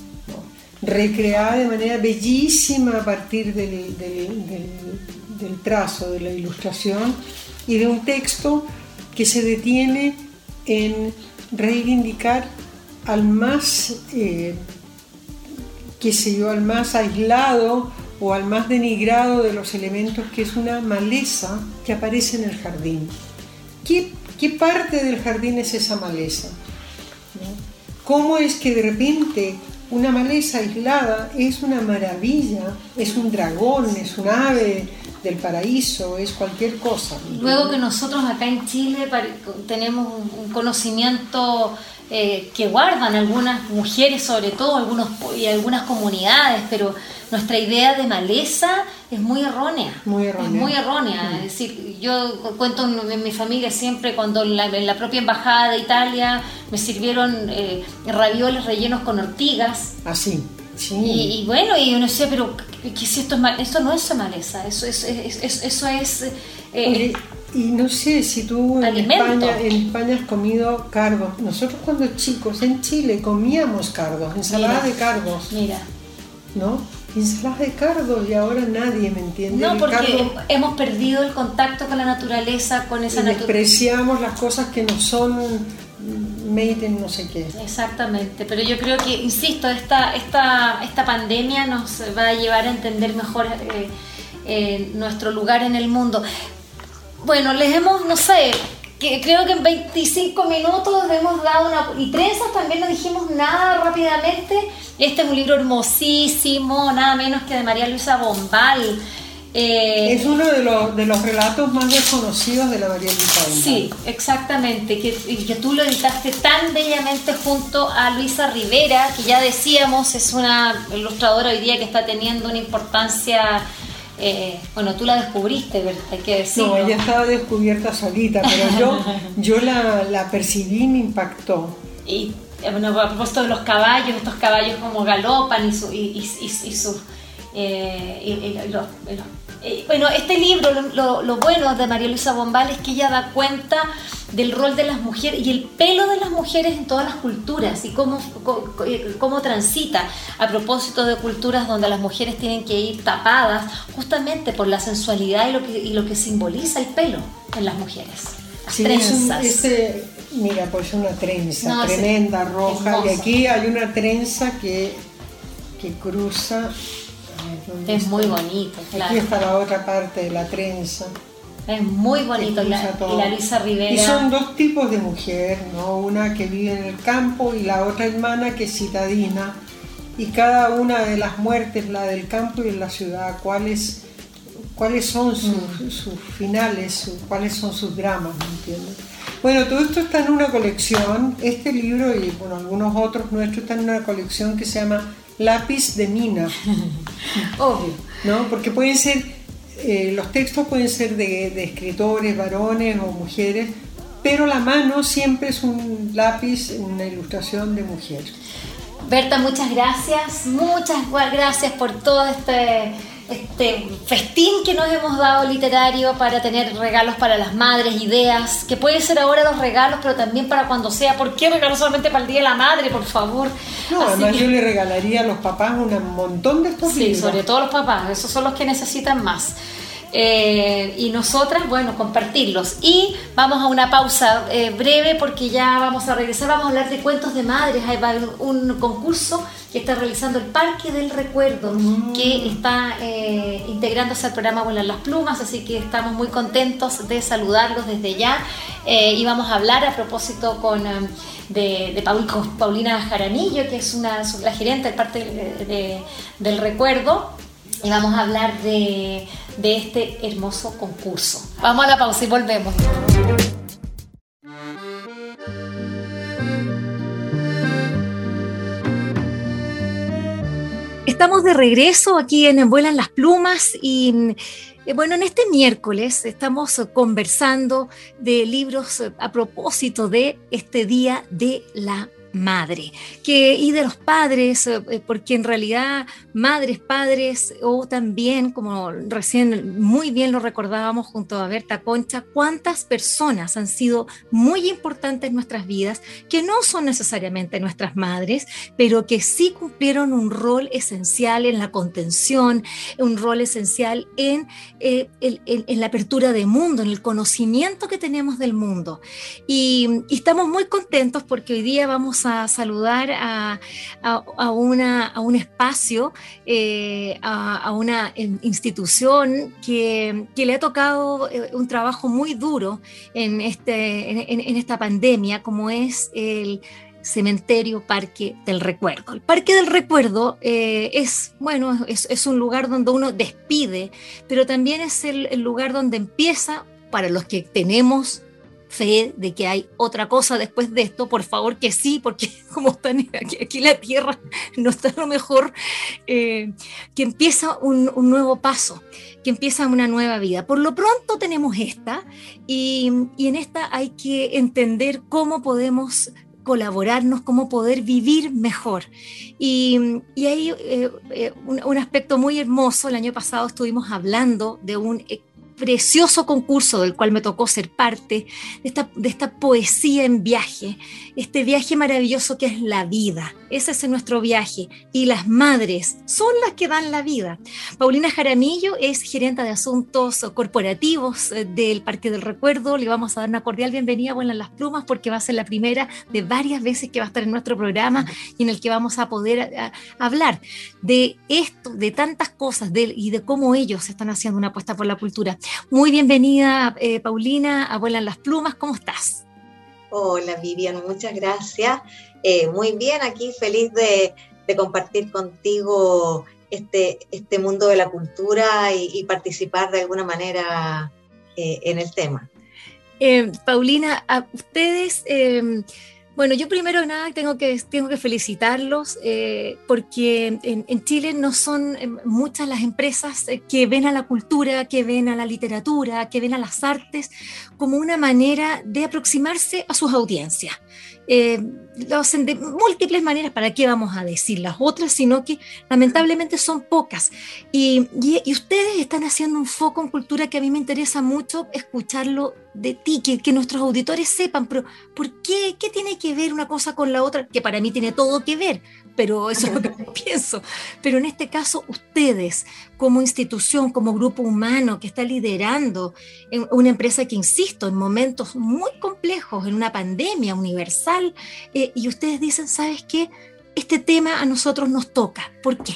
recreada de manera bellísima a partir del, del, del, del trazo, de la ilustración y de un texto que se detiene en reivindicar al más, eh, qué sé yo, al más aislado o al más denigrado de los elementos, que es una maleza que aparece en el jardín. ¿Qué, qué parte del jardín es esa maleza? ¿No? ¿Cómo es que de repente una maleza aislada es una maravilla, es un dragón, es un ave del paraíso, es cualquier cosa? Luego que nosotros acá en Chile tenemos un conocimiento eh, que guardan algunas mujeres, sobre todo algunos y algunas comunidades, pero nuestra idea de maleza es muy errónea. Muy errónea. Es muy errónea. Mm. Es decir, yo cuento en, en mi familia siempre, cuando en la, en la propia embajada de Italia me sirvieron eh, ravioles rellenos con ortigas. Así. Sí. Y, y bueno, y uno decía, pero ¿qué si esto es mal? Esto no es maleza, eso es, es, es eso es eh, y no sé si tú en España, en España has comido cardos. Nosotros cuando chicos en Chile comíamos cardos, ensalada de cardos. Mira. ¿No? Ensalada de cardos, y ahora nadie me entiende. No, el porque cardo, hemos perdido el contacto con la naturaleza, con esa naturaleza. Despreciamos las cosas que no son made in no sé qué. Exactamente, pero yo creo que, insisto, esta, esta, esta pandemia nos va a llevar a entender mejor eh, eh, nuestro lugar en el mundo. Bueno, les hemos, no sé, que creo que en veinticinco minutos hemos dado una... Y trenzas también no dijimos nada rápidamente. Este es un libro hermosísimo, nada menos que de María Luisa Bombal. Eh, es uno de los, de los relatos más desconocidos de la María Luisa Bombal. Sí, exactamente, que, que tú lo editaste tan bellamente junto a Luisa Rivera, que ya decíamos es una ilustradora hoy día que está teniendo una importancia... Eh, bueno, tú la descubriste, ¿verdad? Hay que decirlo. No, ella estaba descubierta solita, pero yo, yo la, la percibí y me impactó. Y bueno, a propósito de los caballos, estos caballos como galopan y su, y, y, y, y sus... Eh, y, y, y los, y los, eh, bueno, este libro, lo, lo, lo bueno de María Luisa Bombal es que ella da cuenta del rol de las mujeres y el pelo de las mujeres en todas las culturas y cómo, cómo, cómo transita a propósito de culturas donde las mujeres tienen que ir tapadas justamente por la sensualidad y lo que, y lo que simboliza el pelo en las mujeres. Las sí, trenzas. Es un, este, mira, pues una trenza no, tremenda, sí, roja, hermosa. Y aquí hay una trenza que, que cruza. Es está? Muy bonito, claro. Aquí está la otra parte de la trenza. Es muy bonito, y la, y la Luisa Rivera. Y son dos tipos de mujer, ¿no? Una que vive en el campo y la otra hermana que es citadina. Y cada una de las muertes, la del campo y en la ciudad, ¿cuáles, cuáles son sus, mm. sus finales, sus, cuáles son sus dramas, ¿me entiendes? Bueno, todo esto está en una colección. Este libro y bueno, algunos otros nuestros están en una colección que se llama Lápiz de Mina. Obvio, ¿no? Porque pueden ser, eh, los textos pueden ser de, de escritores, varones o mujeres, pero la mano siempre es un lápiz, una ilustración de mujer. Berta, muchas gracias, muchas gracias por todo este, este festín que nos hemos dado literario para tener regalos para las madres, ideas, que puede ser ahora los regalos, pero también para cuando sea. ¿Por qué regalos solamente para el Día de la Madre, por favor? No, Así además que, yo le regalaría a los papás un montón de estos sí, libros. sobre todo los papás, esos son los que necesitan más. Eh, y nosotras, bueno, compartirlos. Y vamos a una pausa eh, breve porque ya vamos a regresar, vamos a hablar de cuentos de madres. Hay un, un concurso que está realizando el Parque del Recuerdo, mm. que está eh, integrándose al programa Vuelan las Plumas, así que estamos muy contentos de saludarlos desde ya. Eh, y vamos a hablar a propósito con, um, de, de Paul, con Paulina Jaramillo, que es una, la gerente del Parque de, de, del Recuerdo. Y vamos a hablar de, de este hermoso concurso. Vamos a la pausa y volvemos. Estamos de regreso aquí en Vuelan las Plumas y eh, bueno, en este miércoles estamos conversando de libros a propósito de este Día de la Madre, que, y de los padres, eh, porque en realidad madres, padres, o también, como recién muy bien lo recordábamos junto a Berta Concha, cuántas personas han sido muy importantes en nuestras vidas, que no son necesariamente nuestras madres, pero que sí cumplieron un rol esencial en la contención, un rol esencial en, eh, en, en, en la apertura de mundo, en el conocimiento que tenemos del mundo. Y, y estamos muy contentos porque hoy día vamos a saludar a, a, a, una, a un espacio, eh, a, a una institución que, que le ha tocado un trabajo muy duro en, este, en, en esta pandemia, como es el Cementerio Parque del Recuerdo. El Parque del Recuerdo eh, es, bueno, es, es un lugar donde uno despide, pero también es el, el lugar donde empieza, para los que tenemos fe de que hay otra cosa después de esto, por favor que sí, porque como están aquí, aquí la tierra no está lo mejor, eh, que empieza un, un nuevo paso, que empieza una nueva vida. Por lo pronto tenemos esta, y, y en esta hay que entender cómo podemos colaborarnos, cómo poder vivir mejor. Y, y hay eh, eh, un, un aspecto muy hermoso. El año pasado estuvimos hablando de un precioso concurso del cual me tocó ser parte, de esta, de esta poesía en viaje, este viaje maravilloso que es la vida. Ese es nuestro viaje, y las madres son las que dan la vida. Paulina Jaramillo es gerente de asuntos corporativos del Parque del Recuerdo. Le vamos a dar una cordial bienvenida a Vuelan las Plumas, porque va a ser la primera de varias veces que va a estar en nuestro programa y en el que vamos a poder a, a hablar de esto, de tantas cosas de, y de cómo ellos están haciendo una apuesta por la cultura. Muy bienvenida, eh, Paulina, a Vuelan las Plumas. ¿Cómo estás? Hola, Vivian, muchas gracias. Eh, muy bien, aquí feliz de, de compartir contigo este, este mundo de la cultura y, y participar de alguna manera eh, en el tema. Eh, Paulina, a ustedes... Eh, Bueno, yo primero nada tengo que, tengo que felicitarlos eh, porque en, en Chile no son muchas las empresas que ven a la cultura, que ven a la literatura, que ven a las artes como una manera de aproximarse a sus audiencias. Eh, lo hacen de múltiples maneras, ¿para qué vamos a decir las otras? Sino que lamentablemente son pocas. Y, y, y ustedes están haciendo un foco en cultura que a mí me interesa mucho escucharlo de ti, que, que nuestros auditores sepan, pero ¿por qué? ¿Qué tiene que ver una cosa con la otra? Que para mí tiene todo que ver, pero eso es lo que pienso. Pero en este caso, ustedes, como institución, como grupo humano que está liderando en una empresa que, insisto, en momentos muy complejos, en una pandemia universal, eh, y ustedes dicen, ¿sabes qué? Este tema a nosotros nos toca. ¿Por qué?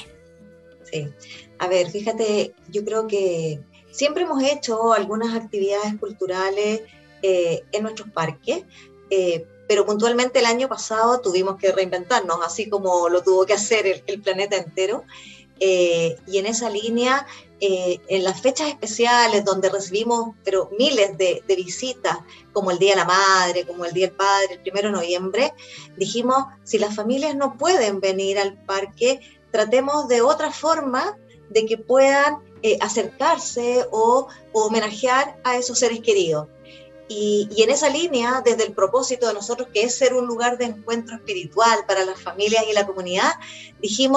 Sí, a ver, fíjate, yo creo que siempre hemos hecho algunas actividades culturales eh, en nuestros parques, eh, pero puntualmente el año pasado tuvimos que reinventarnos, así como lo tuvo que hacer el, el planeta entero. Eh, y en esa línea, eh, en las fechas especiales donde recibimos pero miles de, de visitas, como el Día de la Madre, como el Día del Padre, el primero de noviembre, dijimos, si las familias no pueden venir al parque, tratemos de otra forma de que puedan eh, acercarse o, o homenajear a esos seres queridos. Y, y en esa línea, desde el propósito de nosotros, que es ser un lugar de encuentro espiritual para las familias y la comunidad, dijimos,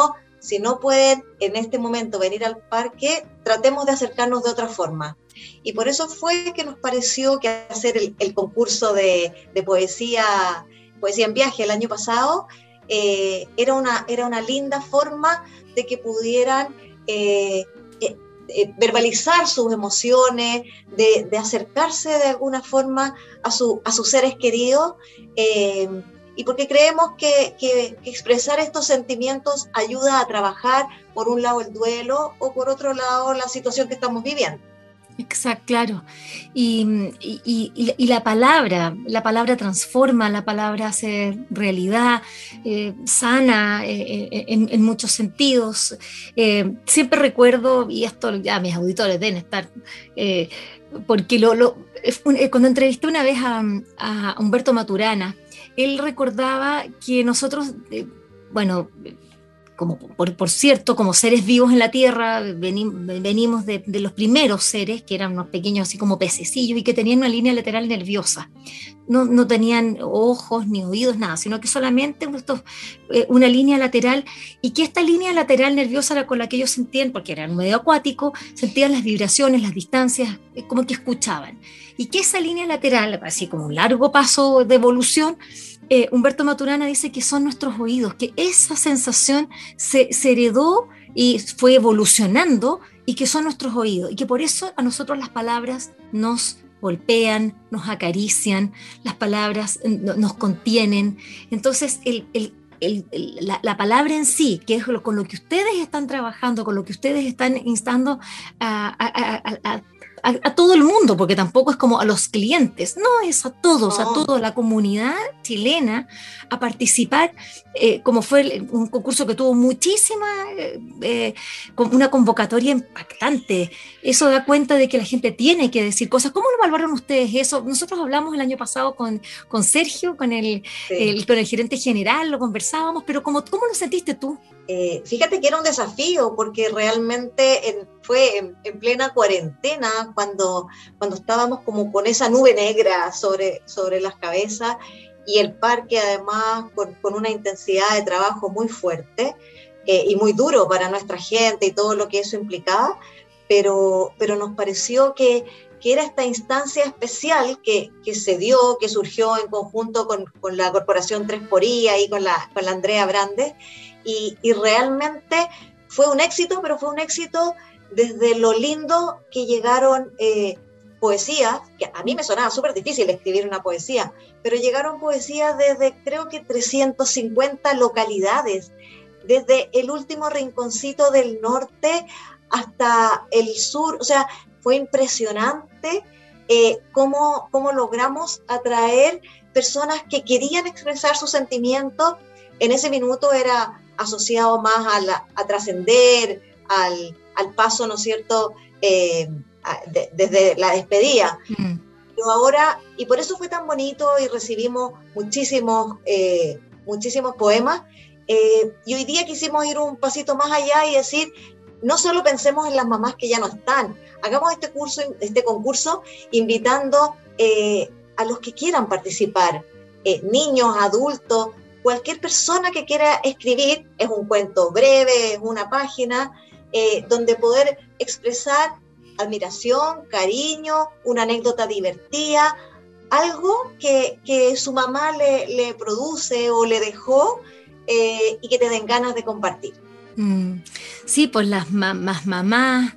si no pueden en este momento venir al parque, tratemos de acercarnos de otra forma. Y por eso fue que nos pareció que hacer el, el concurso de, de poesía, poesía en viaje el año pasado, eh, era, una, era una linda forma de que pudieran eh, eh, eh, verbalizar sus emociones, de, de acercarse de alguna forma a, su, a sus seres queridos, eh, y porque creemos que, que, que expresar estos sentimientos ayuda a trabajar, por un lado el duelo, o por otro lado la situación que estamos viviendo. Exacto, claro. Y, y, y, y la palabra, la palabra transforma, la palabra hace realidad, eh, sana eh, en, en muchos sentidos. Eh, siempre recuerdo, y esto ya mis auditores deben estar, eh, porque lo, lo, cuando entrevisté una vez a, a Humberto Maturana, él recordaba que nosotros, eh, bueno, como por, por cierto, como seres vivos en la tierra, veni, venimos de, de los primeros seres, que eran unos pequeños así como pececillos y que tenían una línea lateral nerviosa. No, no tenían ojos ni oídos, nada, sino que solamente estos, eh, una línea lateral, y que esta línea lateral nerviosa era con la que ellos sentían, porque eran un medio acuático, sentían las vibraciones, las distancias, como que escuchaban. Y que esa línea lateral, así como un largo paso de evolución, Eh, Humberto Maturana dice que son nuestros oídos, que esa sensación se, se heredó y fue evolucionando, y que son nuestros oídos, y que por eso a nosotros las palabras nos golpean, nos acarician, las palabras nos contienen. Entonces el, el, el, el, la, la palabra en sí, que es lo, con lo que ustedes están trabajando, con lo que ustedes están instando a, a, a, a A, a todo el mundo, porque tampoco es como a los clientes, no, es a todos, no. a toda la comunidad chilena a participar, eh, como fue el, un concurso que tuvo muchísima, eh, eh, una convocatoria impactante. Eso da cuenta de que la gente tiene que decir cosas. ¿Cómo lo valoraron ustedes eso? Nosotros hablamos el año pasado con, con Sergio, con el, sí. el, con el gerente general, lo conversábamos, pero ¿cómo, cómo lo sentiste tú? Eh, fíjate que era un desafío, porque realmente en, fue en, en plena cuarentena cuando, cuando estábamos como con esa nube negra sobre, sobre las cabezas, y el parque además con, con una intensidad de trabajo muy fuerte eh, y muy duro para nuestra gente y todo lo que eso implicaba, pero, pero nos pareció que, que era esta instancia especial que, que se dio, que surgió en conjunto con, con la Corporación tres por I y con la, con la Andrea Brandes. Y, y realmente fue un éxito, pero fue un éxito desde lo lindo que llegaron eh, poesías, que a mí me sonaba súper difícil escribir una poesía, pero llegaron poesías desde creo que trescientas cincuenta localidades, desde el último rinconcito del norte hasta el sur. O sea, fue impresionante eh, cómo, cómo logramos atraer personas que querían expresar sus sentimientos. En ese minuto era asociado más a, la, a trascender, al, al paso, ¿no es cierto?, eh, a, de, desde la despedida. Mm. Pero ahora, y por eso fue tan bonito, y recibimos muchísimos, eh, muchísimos poemas, eh, y hoy día quisimos ir un pasito más allá y decir, no solo pensemos en las mamás que ya no están, hagamos este, curso, este concurso invitando eh, a los que quieran participar, eh, niños, adultos, cualquier persona que quiera escribir. Es un cuento breve, es una página, eh, donde poder expresar admiración, cariño, una anécdota divertida, algo que, que su mamá le, le produce o le dejó, eh, y que te den ganas de compartir. Mm, sí, pues las mamás, mamás,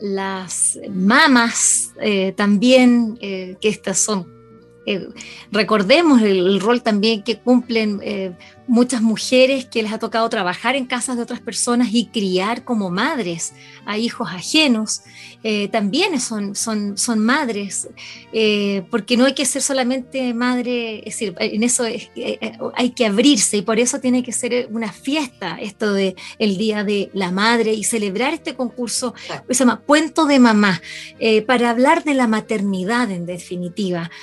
las mamas eh, también, eh, que estas son. Eh, recordemos el, el rol también que cumplen eh, muchas mujeres que les ha tocado trabajar en casas de otras personas y criar como madres a hijos ajenos. Eh, también son, son, son madres, eh, porque no hay que ser solamente madre, es decir, en eso es, eh, hay que abrirse, y por eso tiene que ser una fiesta esto de el Día de la Madre, y celebrar este concurso que se llama Cuento de Mamá, eh, para hablar de la maternidad en definitiva, de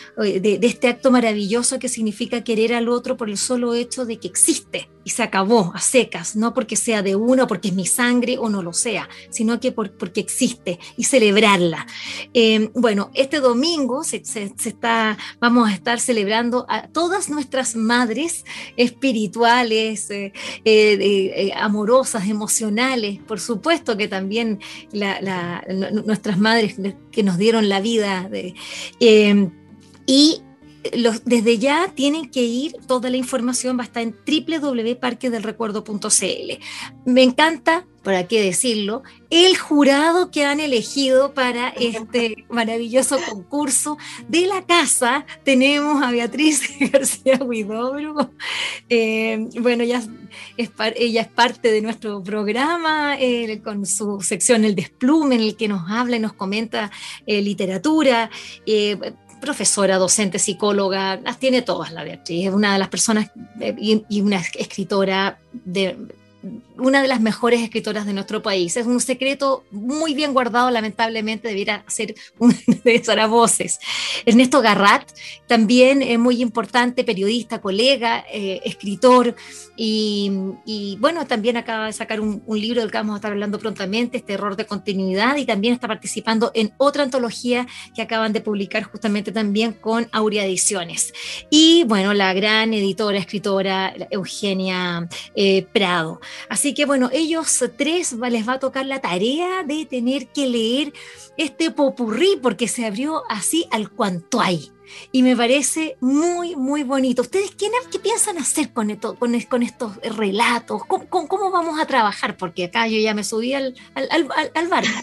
de, de este acto maravilloso que significa querer al otro por el solo hecho de que existe y se acabó a secas, no porque sea de uno, porque es mi sangre o no lo sea, sino que por, porque existe y celebrarla. Eh, bueno, este domingo se, se, se está, vamos a estar celebrando a todas nuestras madres espirituales, eh, eh, eh, amorosas, emocionales, por supuesto que también la, la, nuestras madres que nos dieron la vida, de, eh, y Los, desde ya tienen que ir, toda la información va a estar en doble u doble u doble u punto parque del recuerdo punto c l. Me encanta, ¿para qué decirlo?, el jurado que han elegido para este maravilloso concurso de la casa. Tenemos a Beatriz García Huidobro, eh, bueno, ya es, ella es parte de nuestro programa eh, con su sección El Desplume, en el que nos habla y nos comenta eh, literatura, eh, profesora, docente, psicóloga, las tiene todas la Beatriz, es una de las personas y, y una escritora de una de las mejores escritoras de nuestro país. Es un secreto muy bien guardado, lamentablemente debiera ser una de esas voces. Ernesto Garrat, también es muy importante, periodista, colega, eh, escritor, y, y bueno, también acaba de sacar un, un libro del que vamos a estar hablando prontamente, este Error de continuidad, y también está participando en otra antología que acaban de publicar justamente también con Aurea Ediciones. Y bueno, la gran editora, escritora Eugenia eh, Prado. Así que bueno, ellos tres les va a tocar la tarea de tener que leer este popurrí, porque se abrió así al cuanto hay. Y me parece muy, muy bonito. ¿Ustedes qué, qué piensan hacer con, esto, con, con estos relatos? ¿Cómo, cómo, ¿Cómo vamos a trabajar? Porque acá yo ya me subí al, al, al, al barco.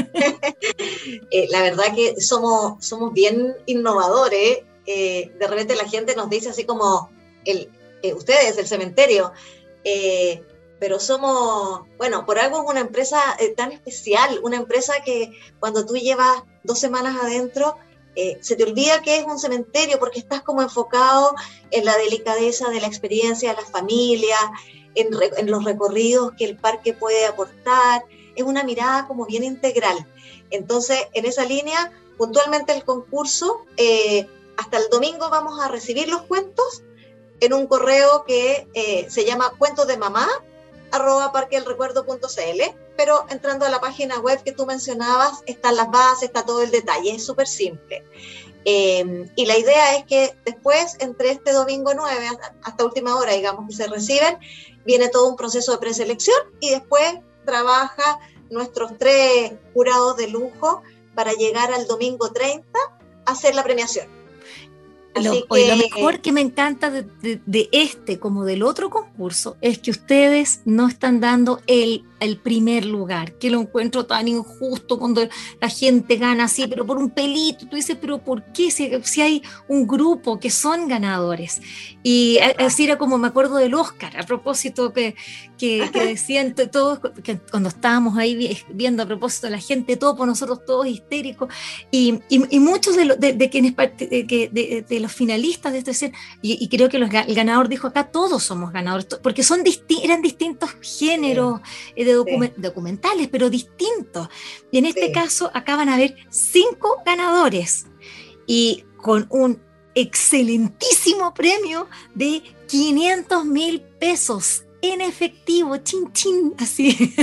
eh, la verdad que somos, somos bien innovadores. Eh, de repente la gente nos dice así como, el, eh, ustedes, el cementerio, eh, pero somos, bueno, por algo es una empresa eh, tan especial, una empresa que cuando tú llevas dos semanas adentro, eh, se te olvida que es un cementerio, porque estás como enfocado en la delicadeza de la experiencia de las familias, en, re, en los recorridos que el parque puede aportar. Es una mirada como bien integral. Entonces, en esa línea, puntualmente el concurso, eh, hasta el domingo vamos a recibir los cuentos en un correo que eh, se llama cuentos de mamá, arroba parque del recuerdo punto c l, pero entrando a la página web que tú mencionabas, están las bases, está todo el detalle, es súper simple. Eh, y la idea es que después, entre este domingo nueve hasta última hora, digamos, que se reciben, viene todo un proceso de preselección y después trabaja nuestros tres jurados de lujo para llegar al domingo treinta a hacer la premiación. Lo, que, lo mejor que me encanta de, de, de este como del otro concurso es que ustedes no están dando el, el primer lugar, que lo encuentro tan injusto cuando la gente gana así, pero por un pelito. Tú dices, pero ¿por qué? Si, si hay un grupo que son ganadores. Y así era como me acuerdo del Oscar, a propósito que, que, que decían todos, que cuando estábamos ahí viendo a propósito de la gente, todos por nosotros, todos histéricos, y, y, y muchos de, lo, de, de quienes de, de, de, de los finalistas de este, y, y creo que los, el ganador dijo acá, todos somos ganadores, porque son disti- eran distintos géneros sí. de document- sí. documentales, pero distintos. Y en este sí. caso acaban a haber cinco ganadores y con un excelentísimo premio de quinientos mil pesos en efectivo, chin chin, así.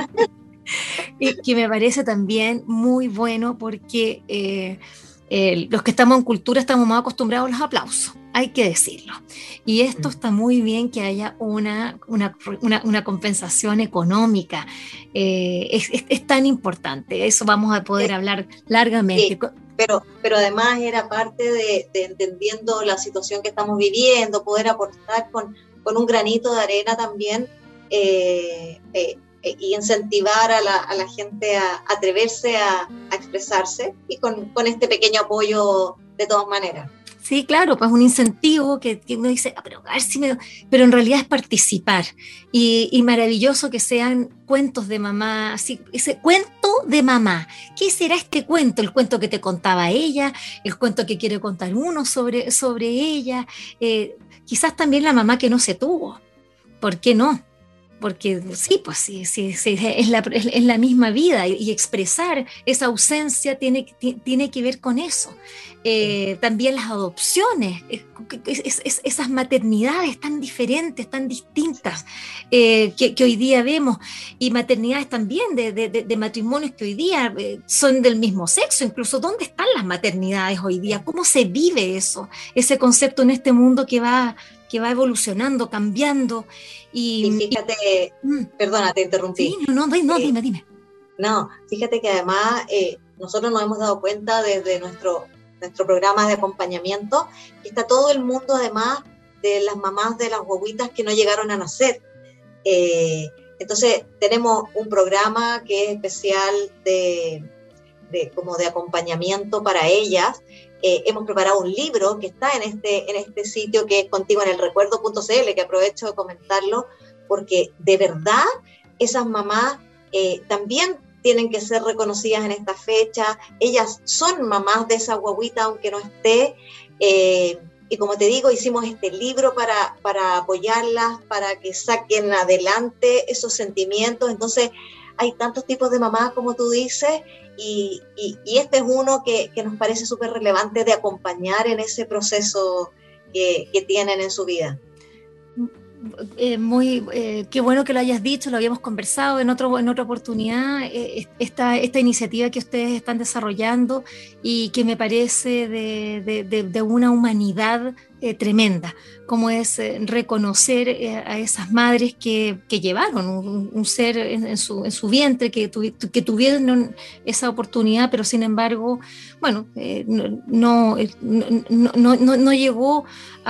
Y que me parece también muy bueno porque eh, eh, los que estamos en cultura estamos más acostumbrados a los aplausos, hay que decirlo. Y esto está muy bien, que haya una, una, una, una compensación económica. Eh, es, es, es tan importante, eso vamos a poder sí. hablar largamente. Sí. Pero, pero además era parte de, de entendiendo la situación que estamos viviendo, poder aportar con, con un granito de arena también eh, eh, eh, y incentivar a la, a la gente a, a atreverse a, a expresarse, y con, con este pequeño apoyo de todas maneras. Sí, claro, pues un incentivo que, que uno dice, ah, pero a ver si me... Pero en realidad es participar. Y, y maravilloso que sean cuentos de mamá, así, ese cuento de mamá. ¿Qué será este cuento? El cuento que te contaba ella, el cuento que quiere contar uno sobre, sobre ella, eh, quizás también la mamá que no se tuvo. ¿Por qué no? porque sí, pues sí, sí, sí es, la, es la misma vida y, y expresar esa ausencia tiene, tiene que ver con eso. Eh, también las adopciones, es, es, es, esas maternidades tan diferentes, tan distintas eh, que, que hoy día vemos, y maternidades también de, de, de, de matrimonios que hoy día eh, son del mismo sexo. Incluso, ¿dónde están las maternidades hoy día? ¿Cómo se vive eso? Ese concepto en este mundo que va, que va evolucionando, cambiando. Y, y fíjate, y, perdona, te interrumpí. Sí, no, no, no, eh, dime, dime. No, fíjate que además eh, nosotros nos hemos dado cuenta desde nuestro, nuestro programa de acompañamiento que está todo el mundo, además de las mamás de las guaguitas que no llegaron a nacer. Eh, entonces tenemos un programa que es especial de, de, como de acompañamiento para ellas. Eh, hemos preparado un libro que está en este, en este sitio que es contigo en el recuerdo punto c l, que aprovecho de comentarlo, porque de verdad esas mamás eh, también tienen que ser reconocidas en esta fecha. Ellas son mamás de esa guaguita aunque no esté, eh, y como te digo, hicimos este libro para, para apoyarlas, para que saquen adelante esos sentimientos. Entonces hay tantos tipos de mamás como tú dices, y, y, y este es uno que, que nos parece súper relevante de acompañar en ese proceso que, que tienen en su vida. Eh, muy, eh, qué bueno que lo hayas dicho, lo habíamos conversado en, otro, en otra oportunidad, eh, esta, esta iniciativa que ustedes están desarrollando y que me parece de, de, de, de una humanidad eh, tremenda, como es eh, reconocer eh, a esas madres que, que llevaron un, un ser en, en, su, en su vientre, que, tuvi, que tuvieron esa oportunidad, pero sin embargo, bueno, eh, no, no, no, no, no, no llegó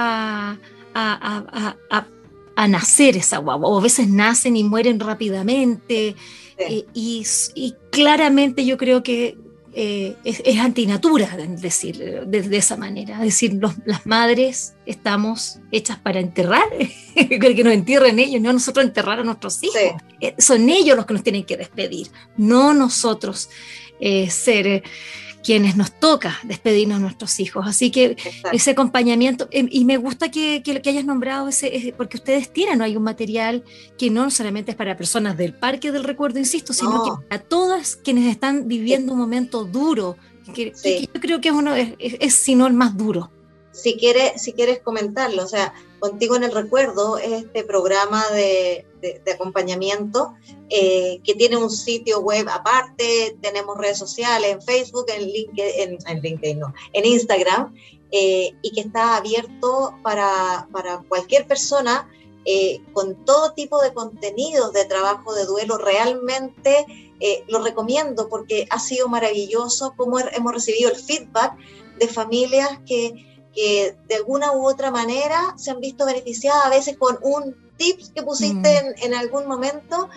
a, a, a, a a nacer esa guagua, o a veces nacen y mueren rápidamente, sí. eh, y, y claramente yo creo que eh, es, es antinatura decir de, de esa manera, es decir, los, las madres estamos hechas para enterrar, que nos entierren ellos, no nosotros enterrar a nuestros hijos, sí. eh, son ellos los que nos tienen que despedir, no nosotros eh, ser... Eh, quienes nos toca despedirnos de nuestros hijos. Así que exacto. Ese acompañamiento, eh, y me gusta que, que, que hayas nombrado ese, eh, porque ustedes tienen, ¿no? Hay un material que no solamente es para personas del Parque del Recuerdo, insisto, sino no. que para todas quienes están viviendo sí. un momento duro, que, sí. que, que yo creo que es uno, es, es, es si no el más duro. Si quieres, si quieres comentarlo, o sea, Contigo en el Recuerdo es este programa de, de, de acompañamiento eh, que tiene un sitio web aparte, tenemos redes sociales en Facebook, en LinkedIn, en, en, LinkedIn, no, en Instagram, eh, y que está abierto para, para cualquier persona eh, con todo tipo de contenidos de trabajo de duelo. Realmente eh, lo recomiendo porque ha sido maravilloso cómo hemos recibido el feedback de familias que que de alguna u otra manera se han visto beneficiadas, a veces con un tips que pusiste mm. en, en algún momento,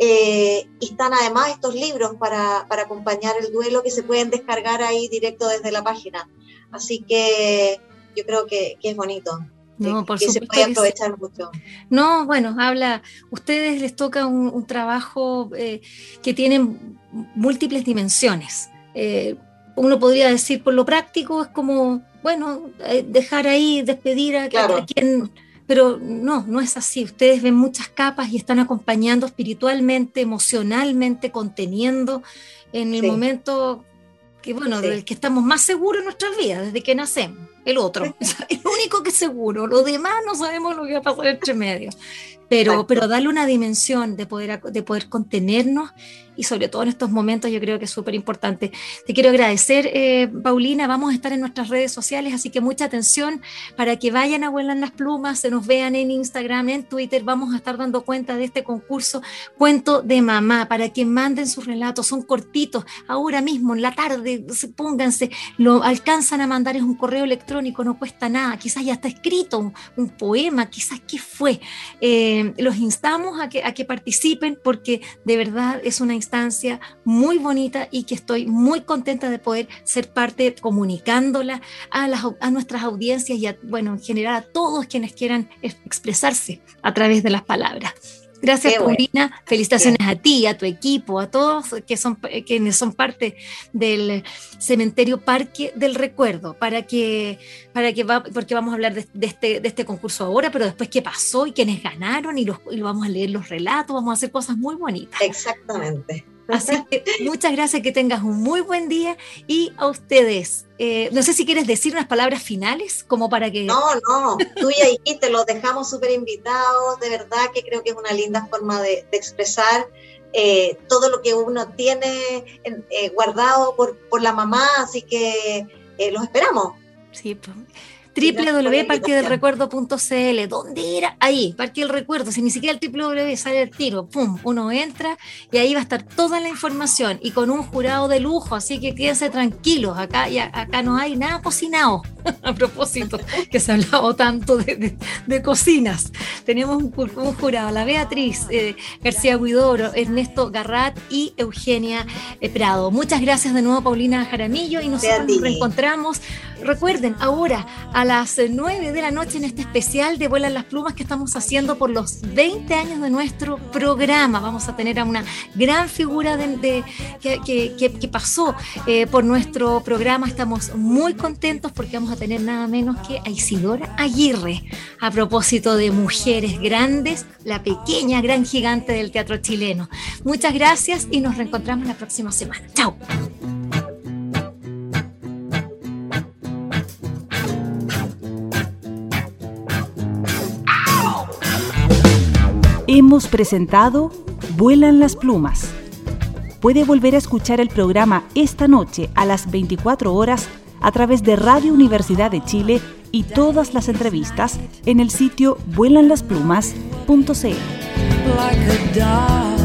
eh, y están además estos libros para, para acompañar el duelo que se pueden descargar ahí directo desde la página. Así que yo creo que, que es bonito. No, por que supuesto se puede aprovechar sí. mucho. No, bueno, habla, ustedes les toca un, un trabajo eh, que tiene múltiples dimensiones. Eh, uno podría decir, por lo práctico, es como, bueno, eh, dejar ahí, despedir a, claro. a, a quien... Pero no, no es así. Ustedes ven muchas capas y están acompañando espiritualmente, emocionalmente, conteniendo en el sí. momento que, bueno, sí. del que estamos más seguros en nuestras vidas, desde que nacemos. El otro, es el único que es seguro. Lo demás no sabemos lo que va a pasar entre medio. Pero, pero darle una dimensión de poder, de poder contenernos, y sobre todo en estos momentos yo creo que es súper importante. Te quiero agradecer, eh, Paulina, vamos a estar en nuestras redes sociales, así que mucha atención para que vayan a Vuelan las Plumas, se nos vean en Instagram, en Twitter, vamos a estar dando cuenta de este concurso Cuento de Mamá, para que manden sus relatos, son cortitos, ahora mismo, en la tarde, pónganse, lo alcanzan a mandar, es un correo electrónico, no cuesta nada, quizás ya está escrito un, un poema, quizás qué fue, eh, los instamos a que, a que participen, porque de verdad es una instancia muy bonita y que estoy muy contenta de poder ser parte, comunicándola a, las, a nuestras audiencias y a, bueno, en general a todos quienes quieran expresarse a través de las palabras. Gracias, Qué bueno. Paulina. Felicitaciones a ti, a tu equipo, a todos que son, quienes son parte del Cementerio Parque del Recuerdo, para que, para que va, porque vamos a hablar de, de, este, de este concurso ahora, pero después qué pasó y quiénes ganaron, y, los, y vamos a leer los relatos, vamos a hacer cosas muy bonitas. Exactamente. Así que muchas gracias, que tengas un muy buen día, y a ustedes, eh, no sé si quieres decir unas palabras finales, como para que... No, no, tú ya dijiste, los dejamos súper invitados, de verdad que creo que es una linda forma de, de expresar eh, todo lo que uno tiene eh, guardado por, por la mamá, así que eh, los esperamos. Sí, pues. doble u doble u doble u punto parque del recuerdo punto c l. ¿Dónde era? Ahí, Parque del Recuerdo. Si ni siquiera el doble u doble u doble u sale el tiro, pum, uno entra y ahí va a estar toda la información y con un jurado de lujo, así que quédense tranquilos. Acá, ya, acá no hay nada cocinado. A propósito, que se ha hablado tanto de, de, de cocinas. Tenemos un, un jurado, la Beatriz eh, García Huidoro, Ernesto Garrat y Eugenia eh, Prado. Muchas gracias de nuevo, Paulina Jaramillo, y nosotros nos reencontramos. Recuerden, ahora a las nueve de la noche en este especial de Vuelan las Plumas que estamos haciendo por los veinte años de nuestro programa. Vamos a tener a una gran figura de, de, que, que, que, que pasó eh, por nuestro programa. Estamos muy contentos porque vamos a tener nada menos que a Isidora Aguirre, a propósito de mujeres grandes, la pequeña gran gigante del teatro chileno. Muchas gracias y nos reencontramos la próxima semana. ¡Chao! Hemos presentado Vuelan las Plumas. Puede volver a escuchar el programa esta noche a las veinticuatro horas a través de Radio Universidad de Chile y todas las entrevistas en el sitio vuelan las plumas punto c l.